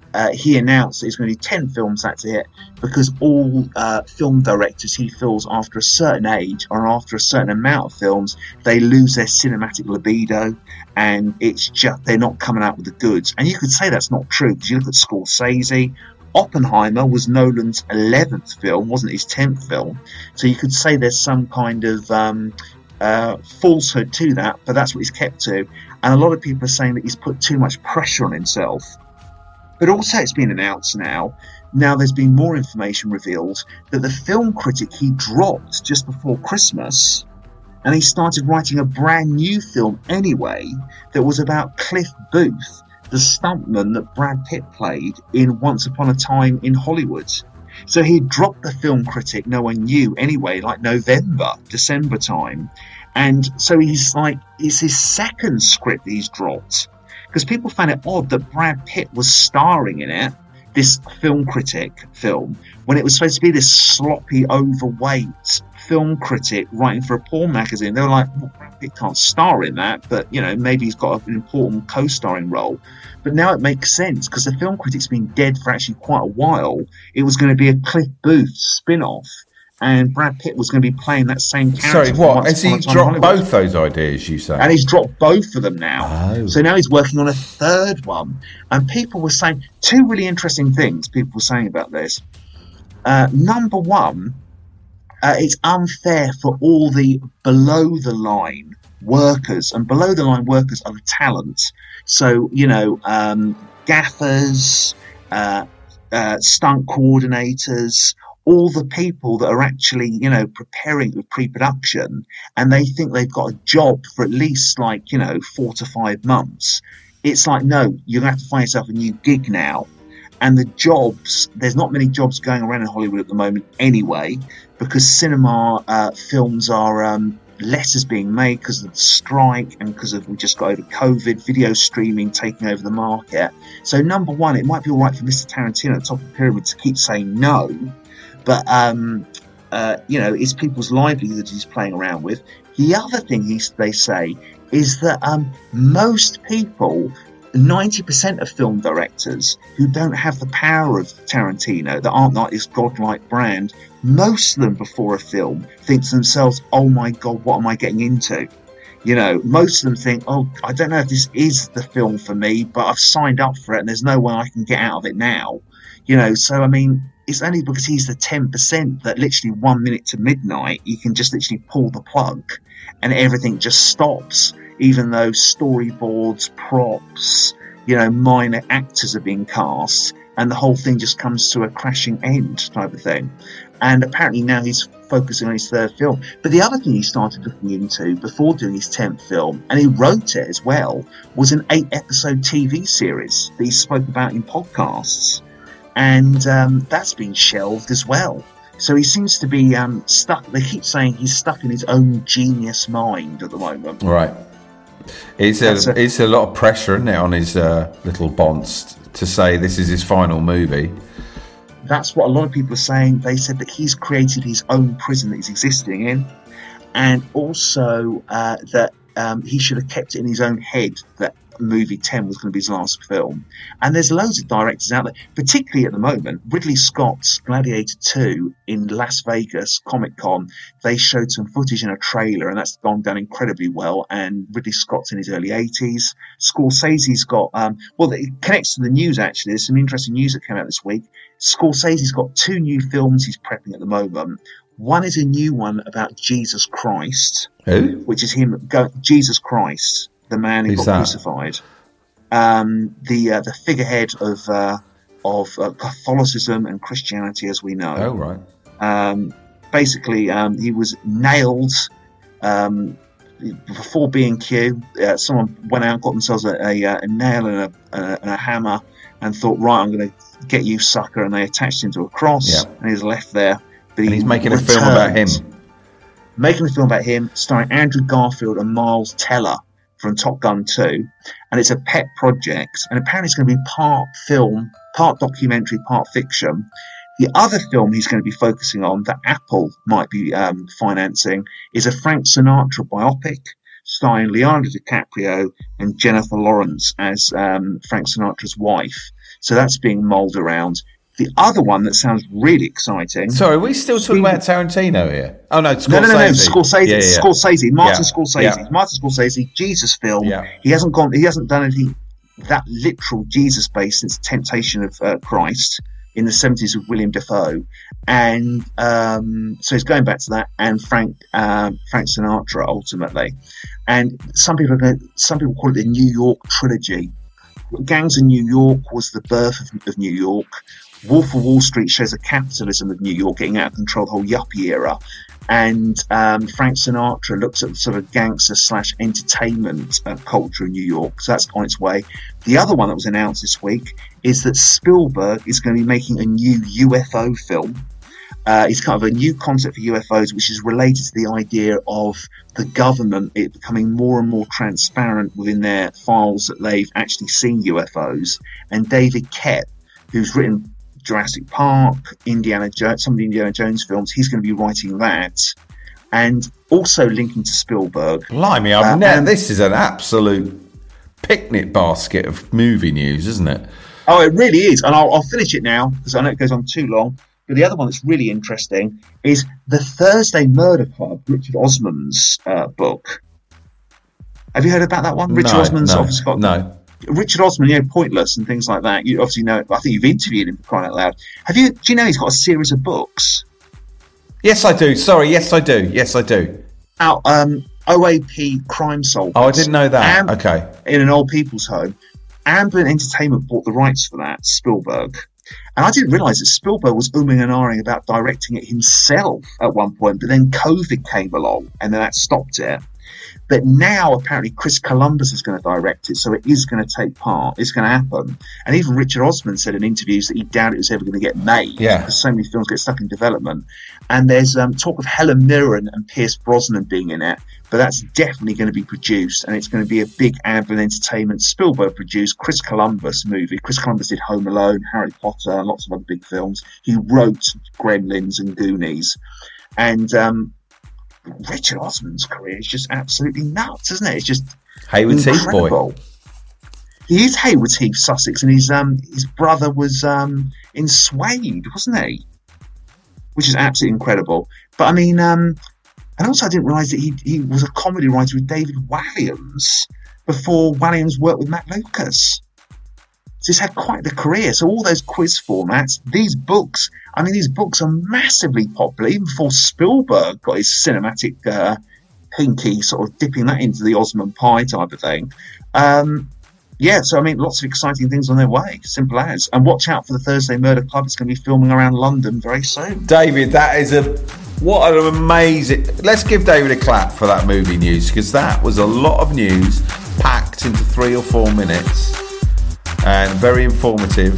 uh, he announced that he's going to do ten films that hit, because all uh, film directors, he feels, after a certain age or after a certain amount of films, they lose their cinematic libido, and it's just they're not coming out with the goods. And you could say that's not true, because you look at Scorsese. Oppenheimer was Nolan's eleventh film, wasn't his tenth film. So you could say there's some kind of um, uh, falsehood to that, but that's what he's kept to. And a lot of people are saying that he's put too much pressure on himself. But also it's been announced now, now there's been more information revealed, that the film critic he dropped just before Christmas, and he started writing a brand new film anyway, that was about Cliff Booth, the stuntman that Brad Pitt played in Once Upon a Time in Hollywood. So he dropped the film critic no one knew anyway, like November, December time. And so he's like, it's his second script he's dropped. Because people found it odd that Brad Pitt was starring in it, this film critic film, when it was supposed to be this sloppy, overweight film critic writing for a porn magazine. They were like, well, Brad Pitt can't star in that, but, you know, maybe he's got an important co-starring role. But now it makes sense, because the film critic's been dead for actually quite a while. It was going to be a Cliff Booth spin-off, and Brad Pitt was going to be playing that same character. Sorry, what? Has he dropped both those ideas, you say? And he's dropped both of them now. Oh. So now he's working on a third one. And people were saying two really interesting things people were saying about this. Uh, number one, uh, it's unfair for all the below-the-line workers, and below-the-line workers are the talent. So, you know, um, gaffers, uh, uh, stunt coordinators, all the people that are actually, you know, preparing with pre-production, and they think they've got a job for at least like, you know, four to five months. It's like, no, you're going to have to find yourself a new gig now. And the jobs, there's not many jobs going around in Hollywood at the moment anyway, because cinema uh, films are um, less is being made because of the strike and because of we just got over COVID, video streaming taking over the market. So number one, it might be all right for Mister Tarantino at the top of the pyramid to keep saying no. But, um, uh, you know, it's people's livelihood he's playing around with. The other thing he's, they say is that um, most people, ninety percent of film directors who don't have the power of Tarantino, that aren't like this godlike brand, most of them before a film think to themselves, oh my God, what am I getting into? You know, most of them think, oh, I don't know if this is the film for me, but I've signed up for it and there's no way I can get out of it now. You know, so, I mean, it's only because he's the ten percent that literally one minute to midnight, you can just literally pull the plug and everything just stops, even though storyboards, props, you know, minor actors are being cast, and the whole thing just comes to a crashing end type of thing. And apparently now he's focusing on his third film. But the other thing he started looking into before doing his tenth film, and he wrote it as well, was an eight-episode T V series that he spoke about in podcasts. And um, that's been shelved as well. So he seems to be um, stuck. They keep saying he's stuck in his own genius mind at the moment. Right. It's a, a it's a lot of pressure, isn't it, on his uh, little bonds to say this is his final movie. That's what a lot of people are saying. They said that he's created his own prison that he's existing in, and also uh, that um, he should have kept it in his own head that movie ten was going to be his last film. And there's loads of directors out there, particularly at the moment. Ridley Scott's Gladiator two in Las Vegas Comic Con, they showed some footage in a trailer, and that's gone down incredibly well. And Ridley Scott's in his early eighties. Scorsese's got um well, it connects to the news actually. There's some interesting news that came out this week. Scorsese's got two new films he's prepping at the moment. One is a new one about Jesus Christ. Who? Which is him go Jesus Christ, the man who Who's got that? crucified, um, the uh, the figurehead of uh, of uh, Catholicism and Christianity as we know. Oh, right. Um, basically, um, he was nailed um, before B and Q. Uh, someone went out, got themselves a, a, a nail and a, a, and a hammer, and thought, right, I'm going to get you, sucker. And they attached him to a cross, Yeah. and he's left there. But And he he's making a returned. film about him. Making a film about him, starring Andrew Garfield and Miles Teller from Top Gun two, and it's a pet project, and apparently it's going to be part film, part documentary, part fiction. The other film he's going to be focusing on, that Apple might be um, financing, is a Frank Sinatra biopic, starring Leonardo DiCaprio and Jennifer Lawrence as um, Frank Sinatra's wife. So that's being mulled around. The other one that sounds really exciting. Sorry, are we still talking about Tarantino here? Oh no, Scorsese. No, no, no, no. Scorsese. Yeah, yeah. Scorsese. Martin yeah. Scorsese. Yeah. Martin Scorsese. Jesus film. Yeah. He hasn't gone. He hasn't done anything that literal Jesus based since Temptation of uh, Christ in the seventies with William Dafoe, and um, so he's going back to that. And Frank uh, Frank Sinatra ultimately, and some people are going, some people call it the New York trilogy. Gangs of New York was the birth of, of New York. Wolf of Wall Street shows the capitalism of New York getting out of control, the whole yuppie era. And um, Frank Sinatra looks at the sort of gangster slash entertainment uh, culture in New York. So that's on its way. The other one that was announced this week is that Spielberg is going to be making a new U F O film. Uh, it's kind of a new concept for U F Os, which is related to the idea of the government it becoming more and more transparent within their files that they've actually seen U F Os. And David Koepp, who's written Jurassic Park, Indiana Jones, some of the Indiana Jones films, he's going to be writing that, and also linking to Spielberg. Blimey, I've Uh, never, and- this is an absolute picnic basket of movie news, isn't it? Oh, it really is, and I'll, I'll finish it now because I know it goes on too long. But the other one that's really interesting is the Thursday Murder Club, Richard Osman's uh, book. Have you heard about that one? Richard no, Osman's no, obviously got no. Richard Osman, you know, Pointless and things like that. You obviously know. I think you've interviewed him for crying out loud. Have you? Do you know he's got a series of books? Yes, I do. Sorry, yes, I do. Yes, I do. Out um, O A P Crime Solvers. Oh, I didn't know that. Am- okay. In an old people's home. Amblin Entertainment bought the rights for that, Spielberg. And I didn't realise that Spielberg was umming and ahhing about directing it himself at one point, but then COVID came along and then that stopped it. But now apparently Chris Columbus is going to direct it, so it is going to take part. It's going to happen. And even Richard Osman said in interviews that he doubted it was ever going to get made Yeah. because so many films get stuck in development. And there's um, talk of Helen Mirren and Pierce Brosnan being in it, but that's definitely going to be produced, and it's going to be a big Amblin Entertainment Spielberg produced Chris Columbus movie. Chris Columbus did Home Alone, Harry Potter, and lots of other big films. He wrote Gremlins and Goonies. And um, Richard Osman's career is just absolutely nuts, isn't it? It's just Hayward Heath boy. incredible. He is Hayward Heath, Sussex, and his um his brother was um in Suede, wasn't he? Which is absolutely incredible. But I mean, um, and also I didn't realise that he he was a comedy writer with David Walliams before Walliams worked with Matt Lucas. So he's had quite the career. So all those quiz formats, these books, I mean, these books are massively popular. Even before Spielberg got his cinematic uh, pinky, sort of dipping that into the Osman pie type of thing. Um, yeah, so I mean, lots of exciting things on their way. Simple as. And watch out for the Thursday Murder Club. It's going to be filming around London very soon. David, that is a what an amazing. Let's give David a clap for that movie news, because that was a lot of news packed into three or four minutes. And very informative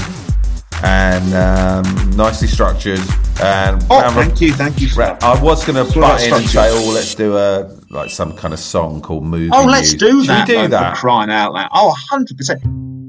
and um, nicely structured. And Oh, Rambo- thank you, thank you. For that. I was going to It's all about butt in and structure. say, "Oh, let's do a like some kind of song called Movie Oh, let's News." do Should that. we do though, that? For crying out loud. Oh, one hundred percent.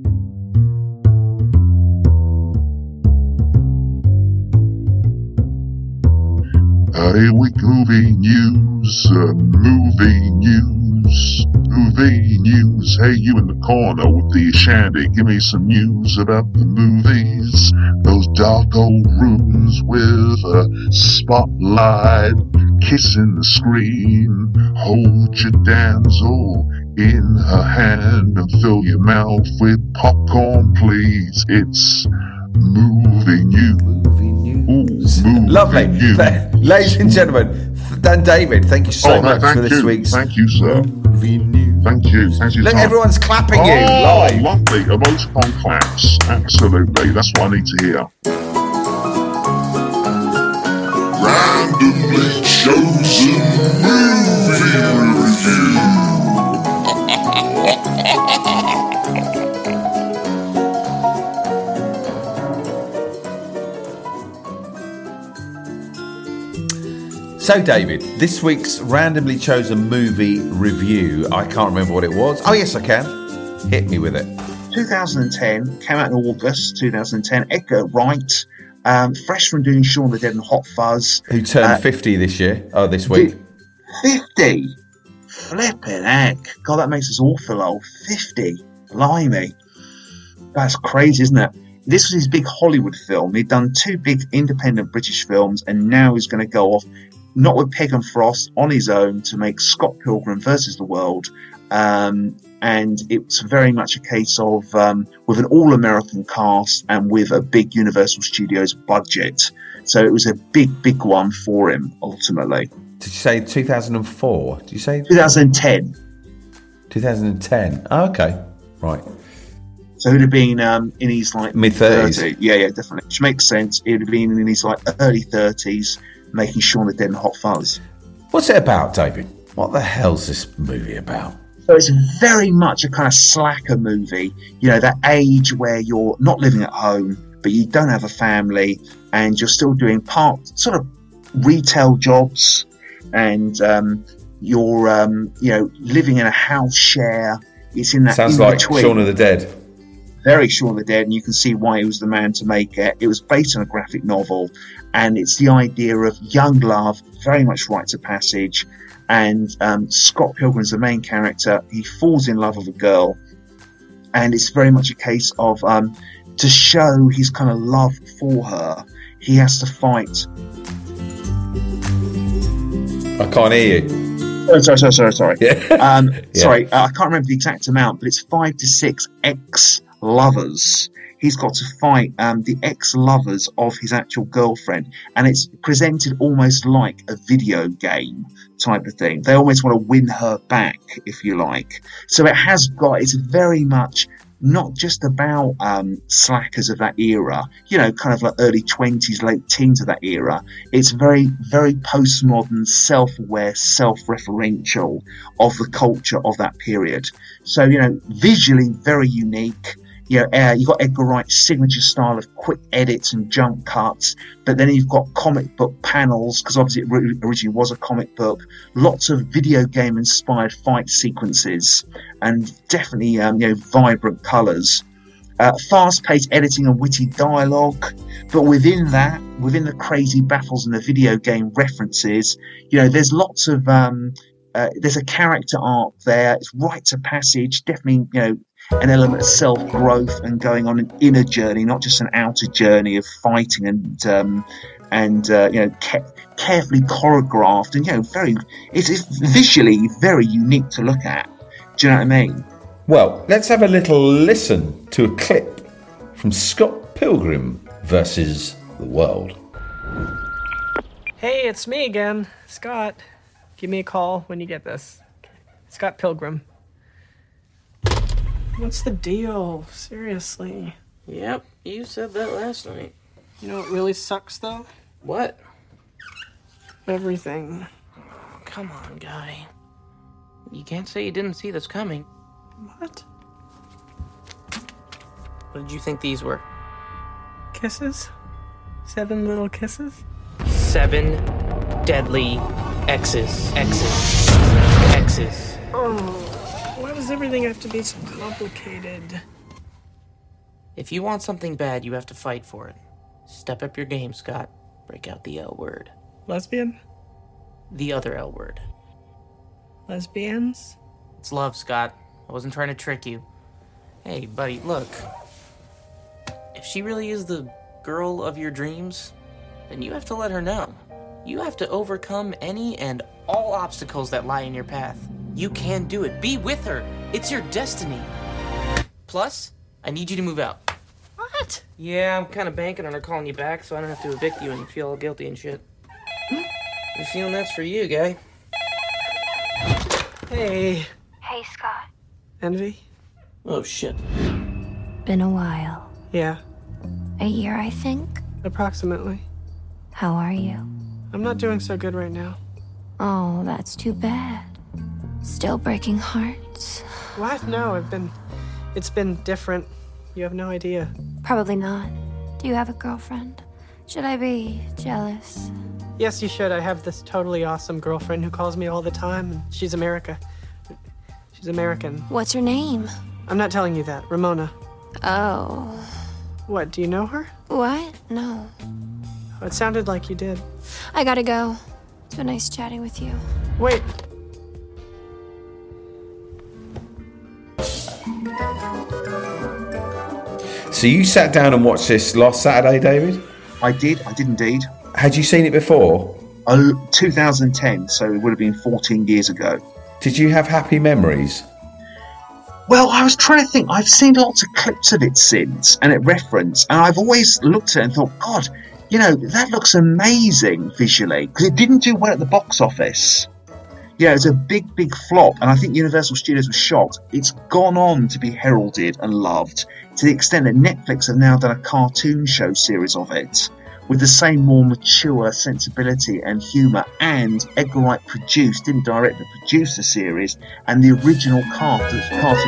Hey, week movie news, uh, movie news, movie news. Hey, you in the corner with the shandy, give me some news about the movies. Those dark old rooms with a spotlight, kissing the screen. Hold your damsel in her hand and fill your mouth with popcorn, please. It's movie news. Movie news. Ooh, movie Lovely. news. Ladies and gentlemen, Dan David, thank you so Oh, no, much thank for this you. week's Thank you, sir. Movie News. Thank you. Thank you. Look, Tom. everyone's clapping Oh, you live. lovely. Emoticon claps. Absolutely. That's what I need to hear. Randomly chosen movie review. So, David, this week's randomly chosen movie review, I can't remember what it was. Oh, yes, I can. Hit me with it. twenty ten, came out in August twenty ten. Edgar Wright, um, fresh from doing Shaun of the Dead and Hot Fuzz. Who turned Uh, fifty this year? Oh, this week. fifty. Flipping heck. God, that makes us awful old. fifty. Blimey. That's crazy, isn't it? This was his big Hollywood film. He'd done two big independent British films, and now he's going to go off, not with Peg and Frost, on his own to make Scott Pilgrim versus the World. Um, and it's very much a case of um, with an all-American cast and with a big Universal Studios budget. So it was a big, big one for him, ultimately. Did you say two thousand four? Did you say? twenty ten. twenty ten. Oh, okay. Right. So he'd have been um, in his like mid-thirties. Yeah, yeah, definitely. Which makes sense. He'd have been in his like early thirties, making Shaun the Dead and Hot Fuzz. What's it about, David? What the hell's this movie about? So it's very much a kind of slacker movie. You know, that age where you're not living at home, but you don't have a family, and you're still doing part sort of retail jobs, and um, you're um, you know living in a house share. It's in that sounds in like between. Shaun of the Dead. Very Shaun of the Dead, and you can see why he was the man to make it. It was based on a graphic novel, and it's the idea of young love, very much rites of passage. And um, Scott Pilgrim's the main character. He falls in love with a girl, and it's very much a case of um, to show his kind of love for her, he has to fight. I can't hear you. Oh, sorry, sorry, sorry, sorry. Yeah. Um, Yeah. Sorry, uh, I can't remember the exact amount, but it's five to six ex-lovers. He's got to fight um, the ex-lovers of his actual girlfriend, and it's presented almost like a video game type of thing. They almost want to win her back, if you like. So it has got, it's very much not just about um, slackers of that era, you know, kind of like early twenties, late teens of that era. It's very, very postmodern, self-aware, self-referential of the culture of that period. So, you know, visually very unique. You know, uh, you've got Edgar Wright's signature style of quick edits and jump cuts, but then you've got comic book panels, because obviously it originally was a comic book, lots of video game inspired fight sequences, and definitely um, you know vibrant colours, uh, fast paced editing and witty dialogue. But within that, within the crazy battles and the video game references, you know, there's lots of um, uh, there's a character arc there. It's rites of passage, definitely, you know, an element of self-growth and going on an inner journey, not just an outer journey of fighting and um, and uh, you know ca- carefully choreographed, and you know very it's, it's visually very unique to look at. Do you know what I mean? Well, let's have a little listen to a clip from Scott Pilgrim versus the World. Hey, it's me again, Scott. Give me a call when you get this. Scott Pilgrim. What's the deal? Seriously. Yep, you said that last night. You know what really sucks, though? What? Everything. Oh, come on, guy. You can't say you didn't see this coming. What? What did you think these were? Kisses? Seven little kisses? Seven deadly X's. X's. X's. Oh. Why does everything have to be so complicated? If you want something bad, you have to fight for it. Step up your game, Scott. Break out the L word. Lesbian? The other L word. Lesbians? It's love, Scott. I wasn't trying to trick you. Hey, buddy, look. If she really is the girl of your dreams, then you have to let her know. You have to overcome any and all obstacles that lie in your path. You can do it. Be with her. It's your destiny. Plus, I need you to move out. What? Yeah, I'm kind of banking on her calling you back so I don't have to evict you and feel all guilty and shit. You feeling that's for you, guy? Hey. Hey, Scott. Envy? Oh, shit. Been a while. Yeah. A year, I think. Approximately. How are you? I'm not doing so good right now. Oh, that's too bad. Still breaking hearts. What? No, I've been... It's been different. You have no idea. Probably not. Do you have a girlfriend? Should I be jealous? Yes, you should. I have this totally awesome girlfriend who calls me all the time, and she's America. She's American. What's her name? I'm not telling you that. Ramona. Oh. What, do you know her? What? No. Oh, it sounded like you did. I gotta go. It's been nice chatting with you. Wait. So you sat down and watched this last Saturday, David? I did. I did indeed. Had you seen it before? Oh, two thousand ten. So it would have been fourteen years ago. Did you have happy memories? Well, I was trying to think. I've seen lots of clips of it since, and it referenced, and I've always looked at it and thought, God, you know, that looks amazing visually, because it didn't do well at the box office. Yeah, it was a big, big flop, and I think Universal Studios was shocked. It's gone on to be heralded and loved, to the extent that Netflix have now done a cartoon show series of it, with the same more mature sensibility and humour, and Edgar Wright produced, didn't direct, but produced the series, and the original cast of cast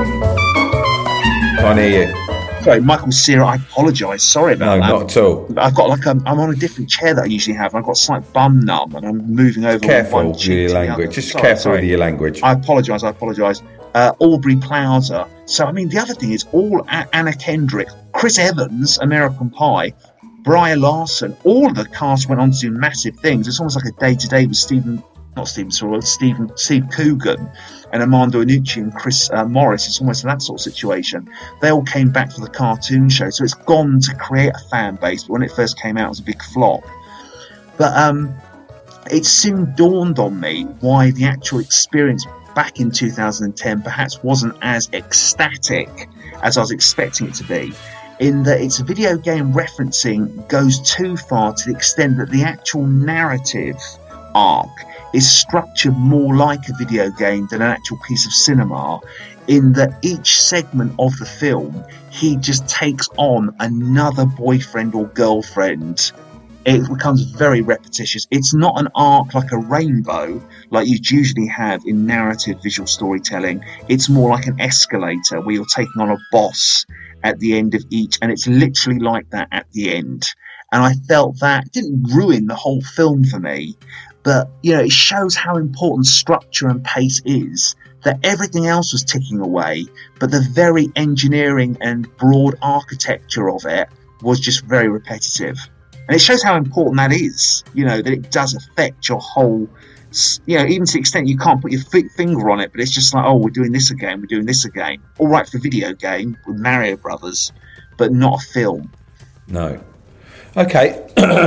of Can't hear you. Sorry, Michael Cera, I apologise, sorry about no, that. No, not at all. I've got like, a, I'm on a different chair that I usually have, and I've got slight bum numb, and I'm moving over Careful one with your language, just sorry, careful sorry. with your language. I apologise, I apologise. Uh, Aubrey Plaza. So, I mean, the other thing is all Anna Kendrick, Chris Evans, American Pie, Brie Larson, all of the cast went on to do massive things. It's almost like a day-to-day with Stephen, not Stephen Sorrell, Stephen, Steve Coogan and Armando Iannucci and Chris uh, Morris. It's almost that sort of situation. They all came back for the cartoon show, so it's gone to create a fan base. But when it first came out, it was a big flop. But um, it soon dawned on me why the actual experience back in two thousand ten perhaps wasn't as ecstatic as I was expecting it to be, in that its video game referencing goes too far to the extent that the actual narrative arc is structured more like a video game than an actual piece of cinema, in that each segment of the film he just takes on another boyfriend or girlfriend. It becomes very repetitious. It's not an arc like a rainbow like you'd usually have in narrative visual storytelling. It's more like an escalator where you're taking on a boss at the end of each, and it's literally like that at the end. And I felt that it didn't ruin the whole film for me, but you know, it shows how important structure and pace is, that everything else was ticking away, but the very engineering and broad architecture of it was just very repetitive. And it shows how important that is, you know, that it does affect your whole, you know, even to the extent you can't put your f- finger on it, but it's just like, oh, we're doing this again, we're doing this again. All right for a video game with Mario Brothers, but not a film. No. Okay.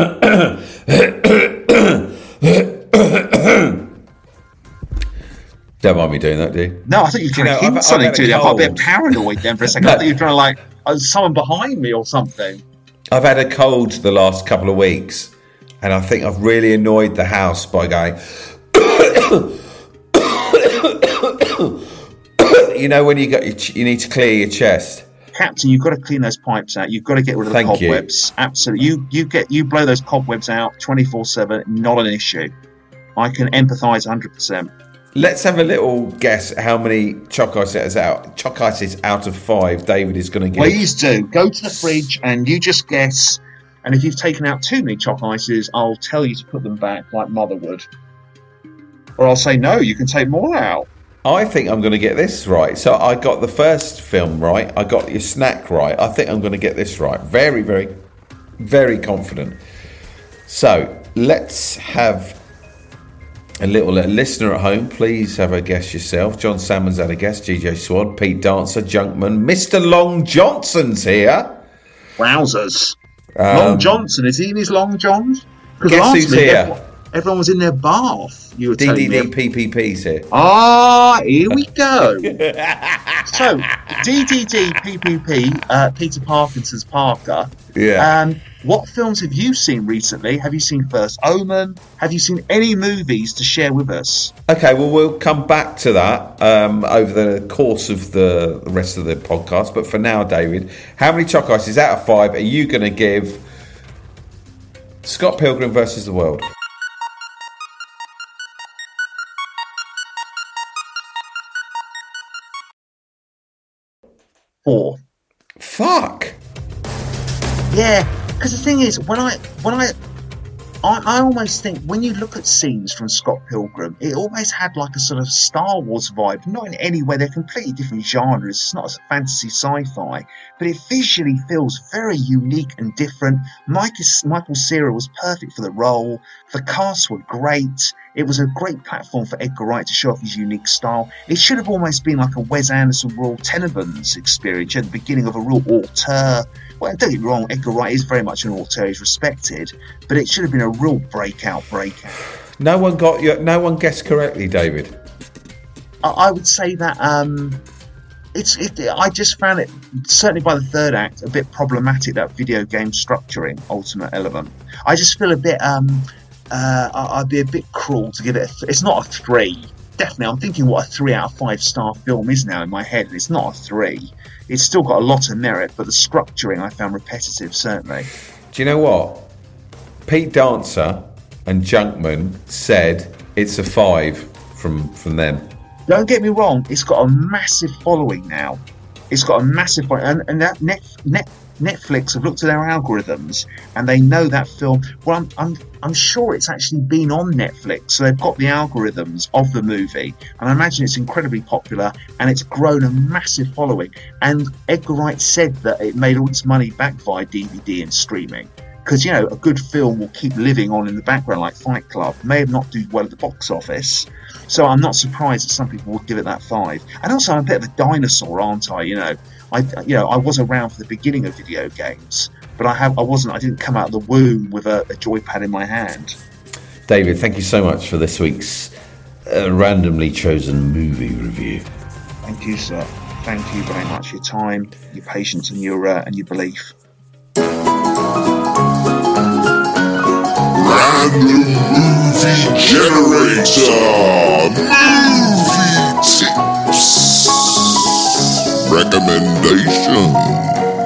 Don't mind me doing that, do you? No, I thought you were trying you know, to hint I've, something I've to me. I got a bit paranoid then for a second. I thought you were trying to like, oh, there's someone behind me or something. I've had a cold the last couple of weeks, and I think I've really annoyed the house by going, you know, when you got your, you need to clear your chest. Captain, you've got to clean those pipes out. You've got to get rid of Thank the cobwebs. You. Absolutely. You you get you blow those cobwebs out twenty-four seven, not an issue. I can empathise one hundred percent. Let's have a little guess how many choc ices out choc ices out of five David is going to give. Please do. Go to the fridge and you just guess. And if you've taken out too many choc ices, I'll tell you to put them back like Mother would. Or I'll say, no, you can take more out. I think I'm going to get this right. So I got the first film right. I got your snack right. I think I'm going to get this right. Very, very, very confident. So let's have a little a listener at home. Please have a guess yourself. John Salmon's had a guess. G J Swad, Pete Dancer, Junkman, Mister Long Johnson's here. Wowzers. Um, Long Johnson, is he in his Long Johns? Guess who's here? Everyone, everyone was in their bath. You were D D D P P P's here. Ah, here we go. So, D D D P P P, uh, Peter Parkinson's Parker. Yeah. Um, what films have you seen recently? Have you seen First Omen? Have you seen any movies to share with us? Okay, well, we'll come back to that um, over the course of the rest of the podcast. But for now, David, how many choc ices out of five are you going to give Scott Pilgrim versus the World? Four. Fuck. Yeah, because the thing is, when I when I, I I almost think when you look at scenes from Scott Pilgrim, it always had like a sort of Star Wars vibe. Not in any way; they're completely different genres. It's not a fantasy sci-fi, but it visually feels very unique and different. Michael Michael Cera was perfect for the role. The cast were great. It was a great platform for Edgar Wright to show off his unique style. It should have almost been like a Wes Anderson, Royal Tenenbaums experience at the beginning of a real auteur. Well, don't get me wrong, Edgar Wright is very much an auteur, he's respected, but it should have been a real breakout, breakout. No one got you. No one guessed correctly, David. I, I would say that um, it's. It, I just found it, certainly by the third act, a bit problematic, that video game structuring, Ultimate Element. I just feel a bit. Um, uh, I'd be a bit cruel to give it. A th- it's not a three. Definitely, I'm thinking what a three out of five star film is now in my head. It's not a three. It's still got a lot of merit, but the structuring I found repetitive, certainly. Do you know what? Pete Dancer and Junkman said it's a five from from them. Don't get me wrong, it's got a massive following now. It's got a massive following, and, and that net, net, Netflix have looked at their algorithms and they know that film. Well, I'm, I'm I'm sure it's actually been on Netflix, so they've got the algorithms of the movie, and I imagine it's incredibly popular and it's grown a massive following. And Edgar Wright said that it made all its money back via D V D and streaming. Because, you know, a good film will keep living on in the background, like Fight Club. May have not do well at the box office. So I'm not surprised that some people would give it that five. And also, I'm a bit of a dinosaur, aren't I? You know, I you know I was around for the beginning of video games, but I have I wasn't. I didn't come out of the womb with a, a joypad in my hand. David, thank you so much for this week's uh, randomly chosen movie review. Thank you, sir. Thank you very much for your time, your patience, and your uh, and your belief. Random Movie Generator Movie Tips Recommendations.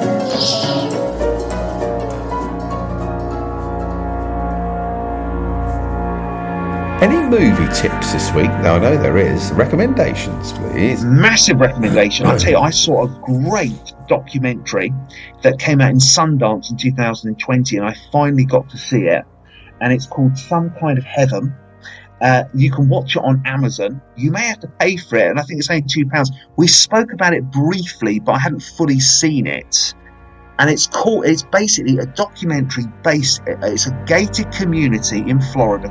Any movie tips this week? No, I know there is. Recommendations, please. Massive recommendation. I tell you, I saw a great documentary that came out in Sundance in two thousand twenty, and I finally got to see it. And it's called Some Kind of Heaven. Uh, you can watch it on Amazon. You may have to pay for it, and I think it's only two pounds. We spoke about it briefly, but I hadn't fully seen it. And it's called. It's basically a documentary based. It's a gated community in Florida.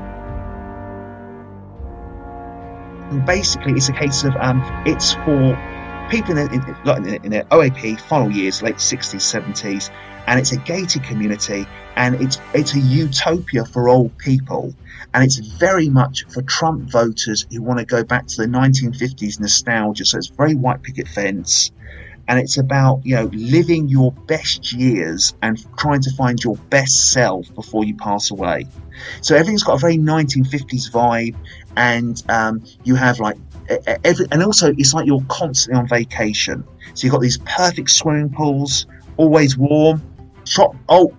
And basically, it's a case of um, it's for people in, in, in, in their O A P final years, late sixties, seventies, and it's a gated community, and it's it's a utopia for old people, and it's very much for Trump voters who want to go back to the nineteen fifties nostalgia. So it's very white picket fence, and it's about, you know, living your best years and trying to find your best self before you pass away. So everything's got a very nineteen fifties vibe, and um, you have like every, and also it's like you're constantly on vacation. So you've got these perfect swimming pools, always warm. Shop. Oh,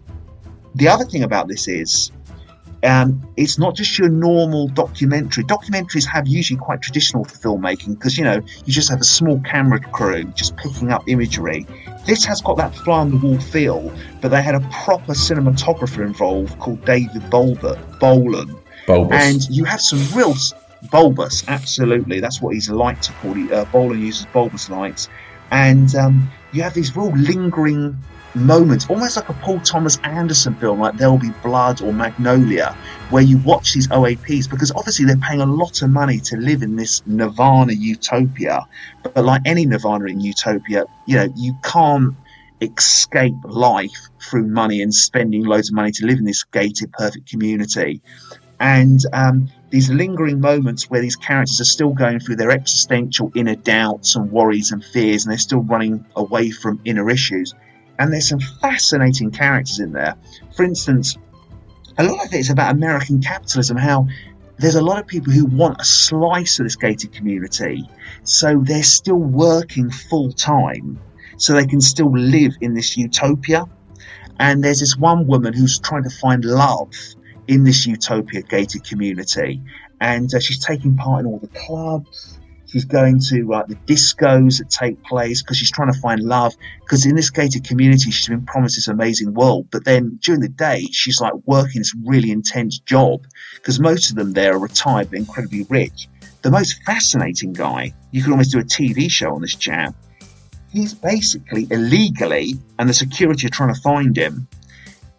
the other thing about this is, um, it's not just your normal documentary. Documentaries have usually quite traditional for filmmaking because, you know, you just have a small camera crew just picking up imagery. This has got that fly on the wall feel, but they had a proper cinematographer involved called David Bolber, Bolan. Bulbous. And you have some real bulbous, absolutely. That's what he's light to call it. Uh, Bolan uses bulbous lights, and um, you have these real lingering moments, almost like a Paul Thomas Anderson film, like There'll Be Blood or Magnolia, where you watch these O A Ps, because obviously they're paying a lot of money to live in this nirvana utopia. But, but like any nirvana in utopia, you know, you can't escape life through money and spending loads of money to live in this gated, perfect community. And um, these lingering moments where these characters are still going through their existential inner doubts and worries and fears, and they're still running away from inner issues. And there's some fascinating characters in there. For instance, a lot of it is about American capitalism, how there's a lot of people who want a slice of this gated community, so they're still working full time, so they can still live in this utopia. And there's this one woman who's trying to find love in this utopia gated community, and uh, she's taking part in all the clubs. She's going to uh, the discos that take place because she's trying to find love. Because in this gated community, she's been promised this amazing world. But then during the day, she's like working this really intense job because most of them there are retired but incredibly rich. The most fascinating guy, you could almost do a T V show on this chap. He's basically illegally, and the security are trying to find him.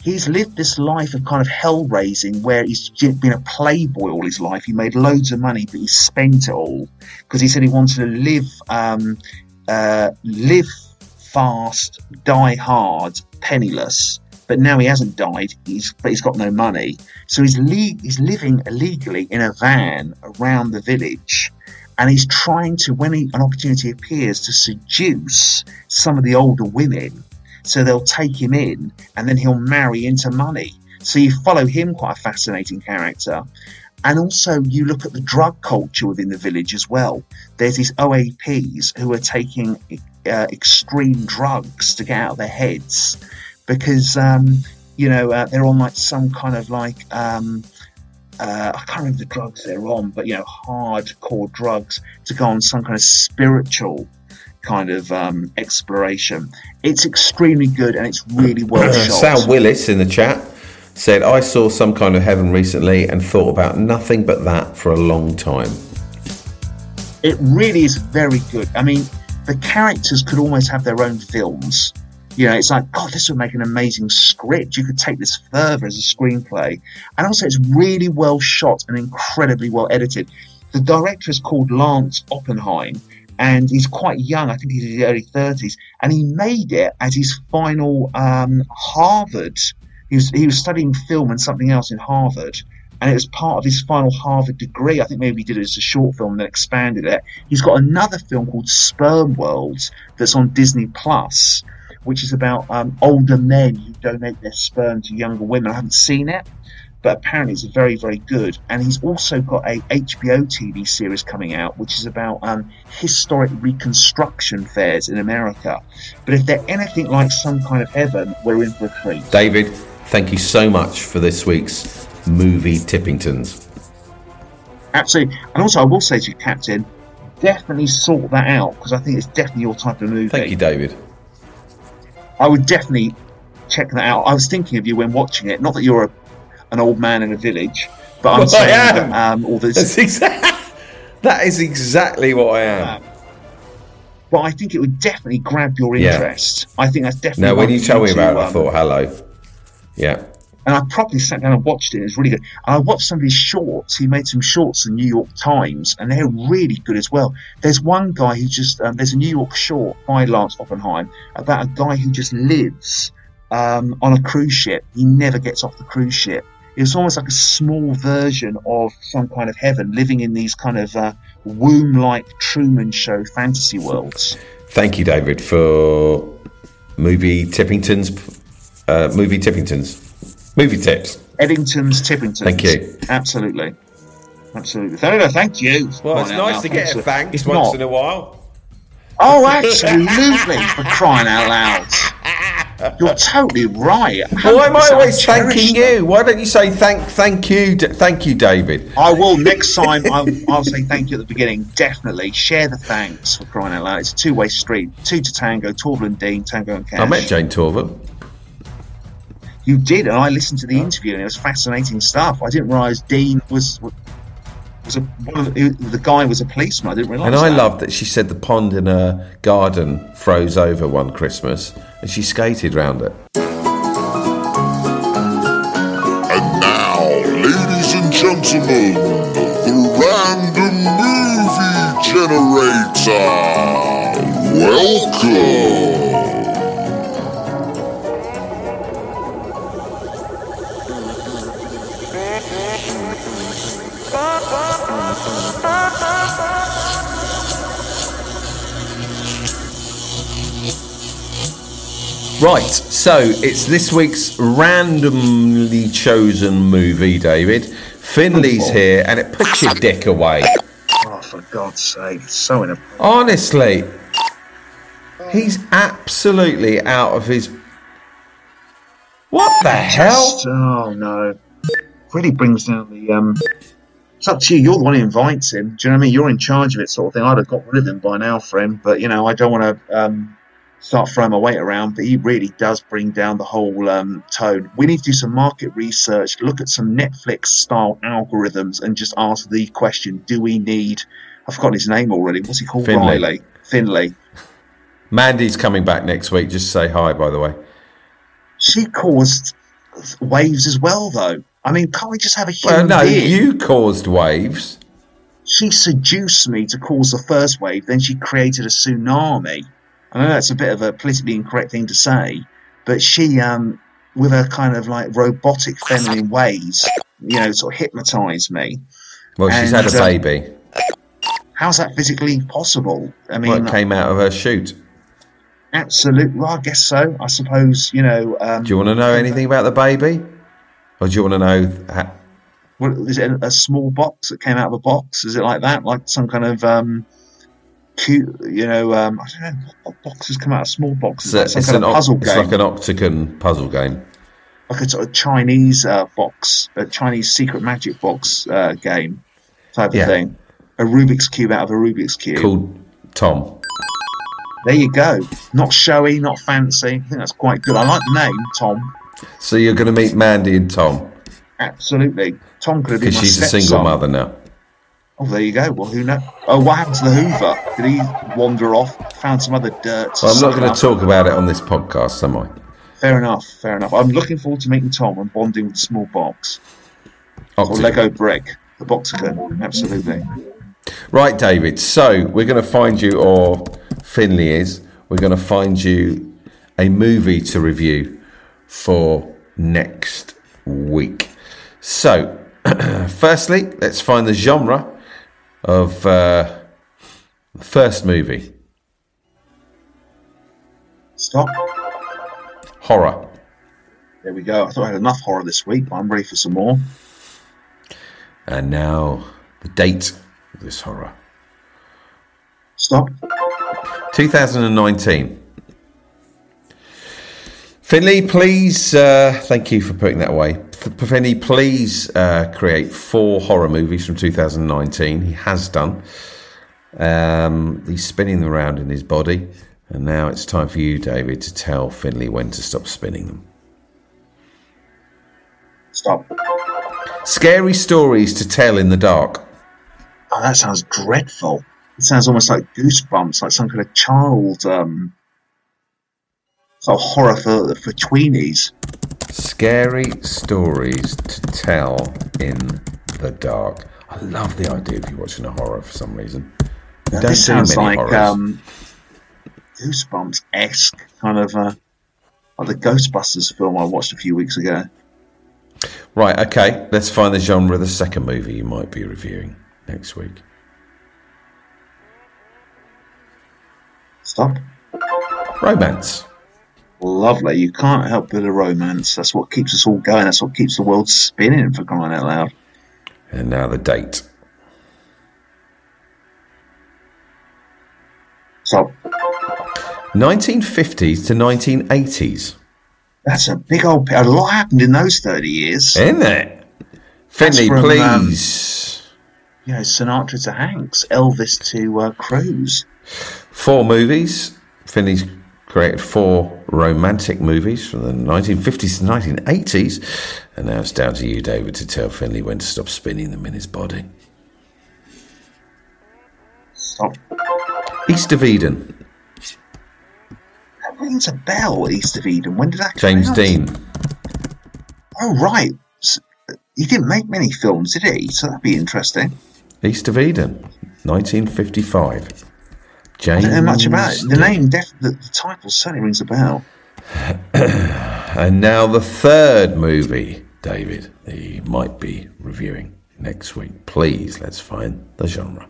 he's lived this life of kind of hell raising where he's been a playboy all his life. He made loads of money, but he spent it all because he said he wanted to live, um, uh, live fast, die hard, penniless. But now he hasn't died, he's, but he's got no money. So he's, le- he's living illegally in a van around the village. And he's trying to, when he, an opportunity appears, to seduce some of the older women. So they'll take him in and then he'll marry into money. So you follow him, quite a fascinating character. And also you look at the drug culture within the village as well. There's these O A Ps who are taking uh, extreme drugs to get out of their heads. Because, um, you know, uh, they're on like some kind of like, um, uh, I can't remember the drugs they're on, but, you know, hardcore drugs to go on some kind of spiritual kind of um, exploration. It's extremely good and it's really well shot. Sal Willis in the chat said, I saw Some Kind of Heaven recently and thought about nothing but that for a long time. It really is very good. I mean, the characters could almost have their own films. You know, it's like, God, this would make an amazing script. You could take this further as a screenplay. And also it's really well shot and incredibly well edited. The director is called Lance Oppenheim, and he's quite young. I think he's in his early thirties. And he made it as his final um, Harvard. He was, he was studying film and something else in Harvard. And it was part of his final Harvard degree. I think maybe he did it as a short film and then expanded it. He's got another film called Sperm Worlds that's on Disney Plus, which is about um, older men who donate their sperm to younger women. I haven't seen it, but apparently it's very, very good. And he's also got a H B O T V series coming out, which is about um, historic reconstruction fairs in America. But if they're anything like Some Kind of Heaven, we're in for a treat. David, thank you so much for this week's Movie Tippingtons. Absolutely. And also, I will say to you, Captain, definitely sort that out, because I think it's definitely your type of movie. Thank you, David. I would definitely check that out. I was thinking of you when watching it. Not that you're a, an old man in a village, but I'm well, saying that um, all this. That's exa- that is exactly what I am. Uh, but I think it would definitely grab your Yeah. interest. I think that's definitely. Now, when one you for told me to, about it, I um, thought, hello. Yeah. And I properly sat down and watched it. It was really good. And I watched some of his shorts. He made some shorts in New York Times, and they're really good as well. There's one guy who just, um, there's a New York short by Lance Oppenheim about a guy who just lives um, on a cruise ship. He never gets off the cruise ship. It's almost like a small version of Some Kind of Heaven, living in these kind of uh, womb-like Truman Show fantasy worlds. Thank you, David, for movie Tippingtons. Uh, movie Tippingtons. Movie tips. Eddington's Tippingtons. Thank you. Absolutely. Absolutely. No, no, thank you. Well, it's Crying out nice loud. to get a Thanks. thanks It's once not. in a while. Oh, absolutely. For crying out loud. You're totally right. Why am I always Cherish thanking them. you? Why don't you say thank thank you, D- thank you, David? I will next time. I'll, I'll say thank you at the beginning. Definitely share the thanks, for crying out loud. It's a two-way street. Two to tango. Torval and Dean, Tango and Cash. I met Jane Torval. You did, and I listened to the interview, and it was fascinating stuff. I didn't realise Dean was was a, one of the, the guy was a policeman. I didn't realise. And I that. loved that she said the pond in her garden froze over one Christmas and she skated round it. And now, ladies and gentlemen, the Random Movie Generator. Welcome. Right, so it's this week's randomly chosen movie, David. Finley's here, and it puts your dick away. Oh, for God's sake, it's so inappropriate. Honestly, he's absolutely out of his... What the hell? Just- oh, no. Really brings down the... um. It's up to you. You're the one who invites him. Do you know what I mean? You're in charge of it, sort of thing. I'd have got rid of him by now, friend. But, you know, I don't want to... um. start throwing my weight around, but he really does bring down the whole um, tone. We need to do some market research, look at some Netflix-style algorithms, and just ask the question, do we need... I've forgotten his name already. What's he called? Finley. Riley. Finley. Mandy's coming back next week. Just say hi, by the way. She caused waves as well, though. I mean, can't we just have a Well, human no, being? you caused waves. She seduced me to cause the first wave, then she created a tsunami. I know that's a bit of a politically incorrect thing to say, but she, um, with her kind of like robotic feminine ways, you know, sort of hypnotised me. Well, she's And, had a uh, baby. How's that physically possible? I mean, Well, it came out of her chute. absolutely. Well, I guess so. I suppose, you know. Um, Do you want to know anything about the baby? Or do you want to know... How... What, is it a, a small box that came out of a box? Is it like that? Like some kind of um, cute, you know, um, I don't know, what boxes come out of small boxes? It's, a, like some it's, kind an, of puzzle it's game. like an octagon puzzle game. Like a sort of Chinese uh, box, a Chinese secret magic box uh, game type Yeah. of thing. A Rubik's Cube out of a Rubik's Cube. Called Tom. There you go. Not showy, not fancy. I think that's quite good. I like the name, Tom. So you're going to meet Mandy and Tom. Absolutely. Tom could have been Because my she's a stepson. single mother now. Oh, there you go. Well, who knows? Oh, what happened to the Hoover? Did he wander off? Found some other dirt? Well, I'm not going up? to talk about it on this podcast, am I? Fair enough, fair enough. I'm looking forward to meeting Tom and bonding with the small box. Octagon. Or Lego brick. The Boxicon, absolutely. Right, David. So we're going to find you, or Finley is, we're going to find you a movie to review for next week. So, firstly, let's find the genre of uh, the first movie. Stop. Horror. There we go. I thought I had enough horror this week, but I'm ready for some more. And now the date of this horror. Stop. twenty nineteen. Finley, please, uh, thank you for putting that away. F- Finley, please uh, create four horror movies from two thousand nineteen. He has done. Um, he's spinning them around in his body. And now it's time for you, David, to tell Finley when to stop spinning them. Stop. Scary stories to tell in the dark. Oh, that sounds dreadful. It sounds almost like Goosebumps, like some kind of child um, sort of horror for, for tweenies. Scary stories to tell in the dark. I love the idea of you watching a horror for some reason. You Now, don't this do sounds many like horrors. um, Goosebumps-esque, kind of uh, like the Ghostbusters film I watched a few weeks ago. Right, okay, let's find the genre of the second movie you might be reviewing next week. Stop. Romance. Lovely. You can't help but a romance. That's what keeps us all going. That's what keeps the world spinning, for crying out loud. And now the date. Stop. nineteen fifties to nineteen eighties. That's a big old... A lot happened in those thirty years. Isn't it? Finley, from, please. Um, you know, Sinatra to Hanks, Elvis to uh, Cruise. Four movies. Finley's created four romantic movies from the nineteen fifties to nineteen eighties. And now it's down to you, David, to tell Finley when to stop spinning them in his body. Stop. East of Eden. That rings a bell, East of Eden. When did that come James out? Dean. Oh, right. He didn't make many films, did he? So that'd be interesting. East of Eden, nineteen fifty-five. James I don't know much about it. The Dean. name, def- the, the title certainly rings a bell. And now the third movie, David, that you might be reviewing next week. Please, let's find the genre.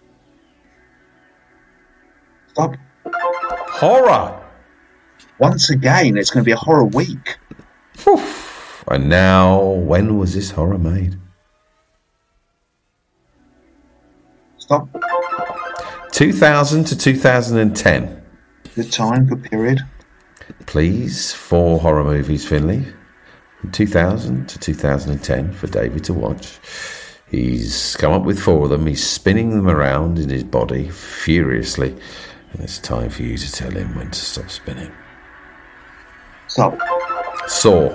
Stop. Horror. Once again, it's going to be a horror week. And now, when was this horror made? Stop. two thousand to two thousand ten. Good time, good period. Please, four horror movies, Finley. From two thousand to two thousand ten for David to watch. He's come up with four of them. He's spinning them around in his body furiously. And it's time for you to tell him when to stop spinning. Stop. Saw.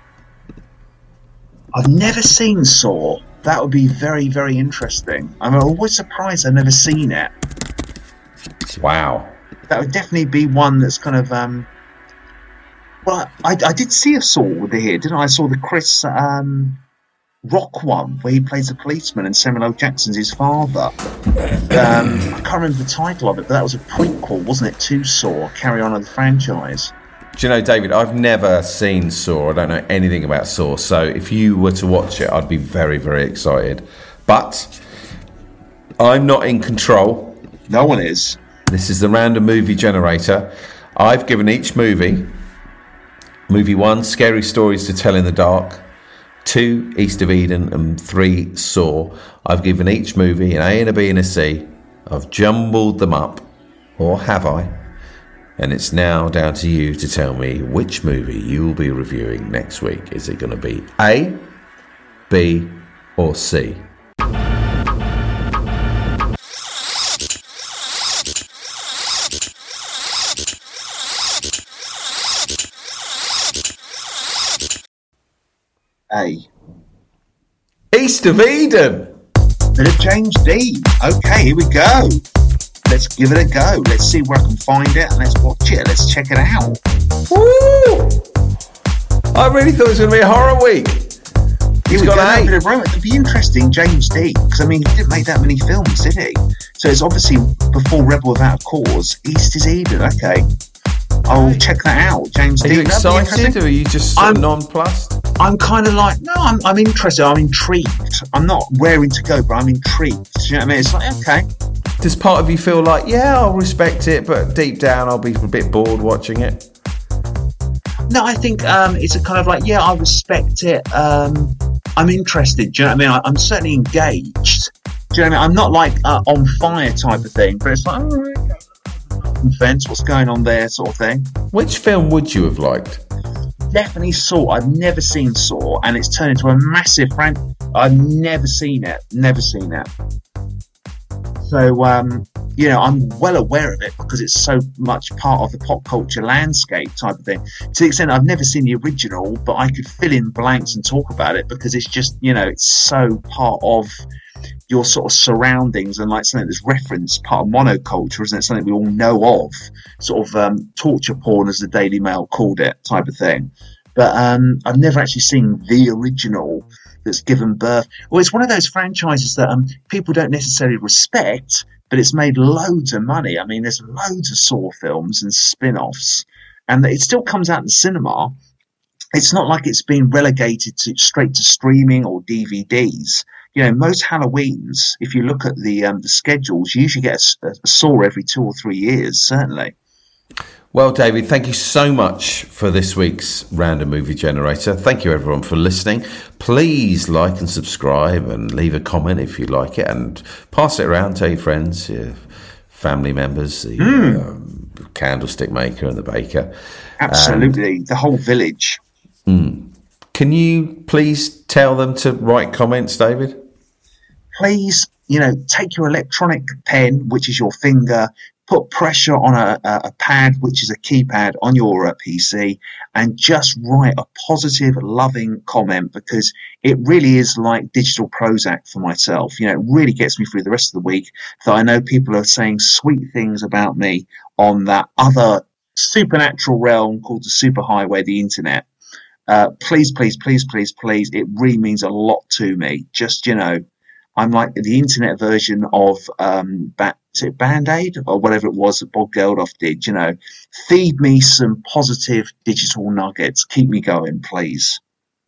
I've never seen Saw. That would be very, very interesting. I'm always surprised I've never seen it. Wow. That would definitely be one that's kind of um, Well, I, I did see a Saw with here, didn't I? I saw the Chris um, Rock one where he plays a policeman and Samuel L. Jackson's his father. Um, I can't remember the title of it, but that was a prequel, wasn't it, to Saw, carry on of the franchise. Do you know, David, I've never seen Saw. I don't know anything about Saw. So if you were to watch it, I'd be very, very excited. But I'm not in control. No one is. This is the random movie generator. I've given each movie, movie one, Scary Stories to Tell in the Dark, two, East of Eden, and three, Saw. I've given each movie an A and a B and a C. I've jumbled them up, or have I? And it's now down to you to tell me which movie you will be reviewing next week. Is it going to be A, B, or C? A. East of Eden. Bit of James Dean. Okay, here we go. Let's give it a go. Let's see where I can find it and let's watch it. Let's check it out. Woo! I really thought it was going to be a horror week. He's got an eight. It'd be interesting, James Dean, because I mean, he didn't make that many films, did he? So it's obviously before Rebel Without a Cause. East is Eden. Okay, I'll check that out. James Are Dean. you excited, or are you just sort of nonplussed? I'm kind of like, no, I'm, I'm interested. I'm intrigued. I'm not raring to go, but I'm intrigued. Do you know what I mean? It's like, okay. Does part of you feel like, yeah, I'll respect it, but deep down I'll be a bit bored watching it? No, I think um, it's a kind of like, yeah, I respect it. Um, I'm interested. Do you know what I mean? I, I'm certainly engaged. Do you know what I mean? I'm not like uh, on fire type of thing, but it's like, oh, okay. Fence, what's going on there, sort of thing. Which film would you have liked? Definitely Saw. I've never seen Saw, and it's turned into a massive franchise. I've never seen it. Never seen it. So, um, you know, I'm well aware of it because it's so much part of the pop culture landscape type of thing. To the extent I've never seen the original, but I could fill in blanks and talk about it because it's just, you know, it's so part of your sort of surroundings and like something that's referenced, part of monoculture, isn't it? Something we all know of, sort of um, torture porn, as the Daily Mail called it, type of thing. But um, I've never actually seen the original that's given birth. Well, it's one of those franchises that um, people don't necessarily respect, but it's made loads of money. I mean, there's loads of Saw films and spin-offs, and it still comes out in the cinema. It's not like it's been relegated to straight to streaming or D V Ds. You know, most Halloweens, if you look at the um, the schedules, you usually get a, a Saw every two or three years, certainly. Well, David, thank you so much for this week's Random Movie Generator. Thank you, everyone, for listening. Please like and subscribe and leave a comment if you like it, and pass it around, tell your friends, your family members, the mm. um, candlestick maker and the baker. Absolutely, and, the whole village. Mm. Can you please tell them to write comments, David? Please, you know, take your electronic pen, which is your finger, put pressure on a, a pad, which is a keypad on your uh, P C, and just write a positive, loving comment, because it really is like digital Prozac for myself. You know, it really gets me through the rest of the week that I know people are saying sweet things about me on that other supernatural realm called the superhighway, the internet. Uh, please, please, please, please, please. It really means a lot to me. Just, you know, I'm like the internet version of um, ba- is it Band-Aid or whatever it was that Bob Geldof did. You know, feed me some positive digital nuggets. Keep me going, please.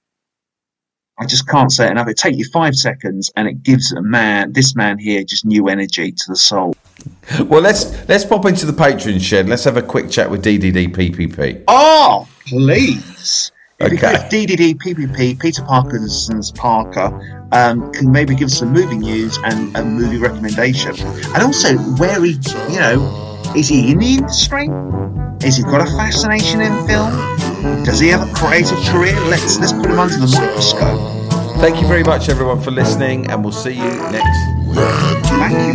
I just can't say it enough. It takes you five seconds, and it gives a man, this man here, just new energy to the soul. Well, let's let's pop into the Patreon shed. Let's have a quick chat with D D D P P P. Oh, please. Okay. Because D D D P P P, Peter Parkinson's Parker, um, can maybe give us some movie news and a movie recommendation. And also, where he, you know, is he in the industry? Has he got a fascination in film? Does he have a creative career? Let's let's put him under the microscope. Thank you very much, everyone, for listening, and we'll see you next week. Thank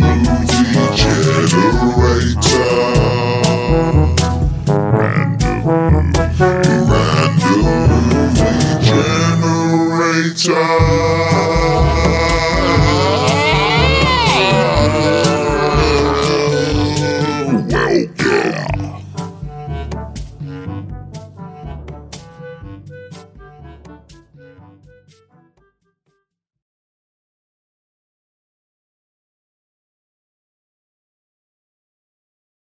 Welcome.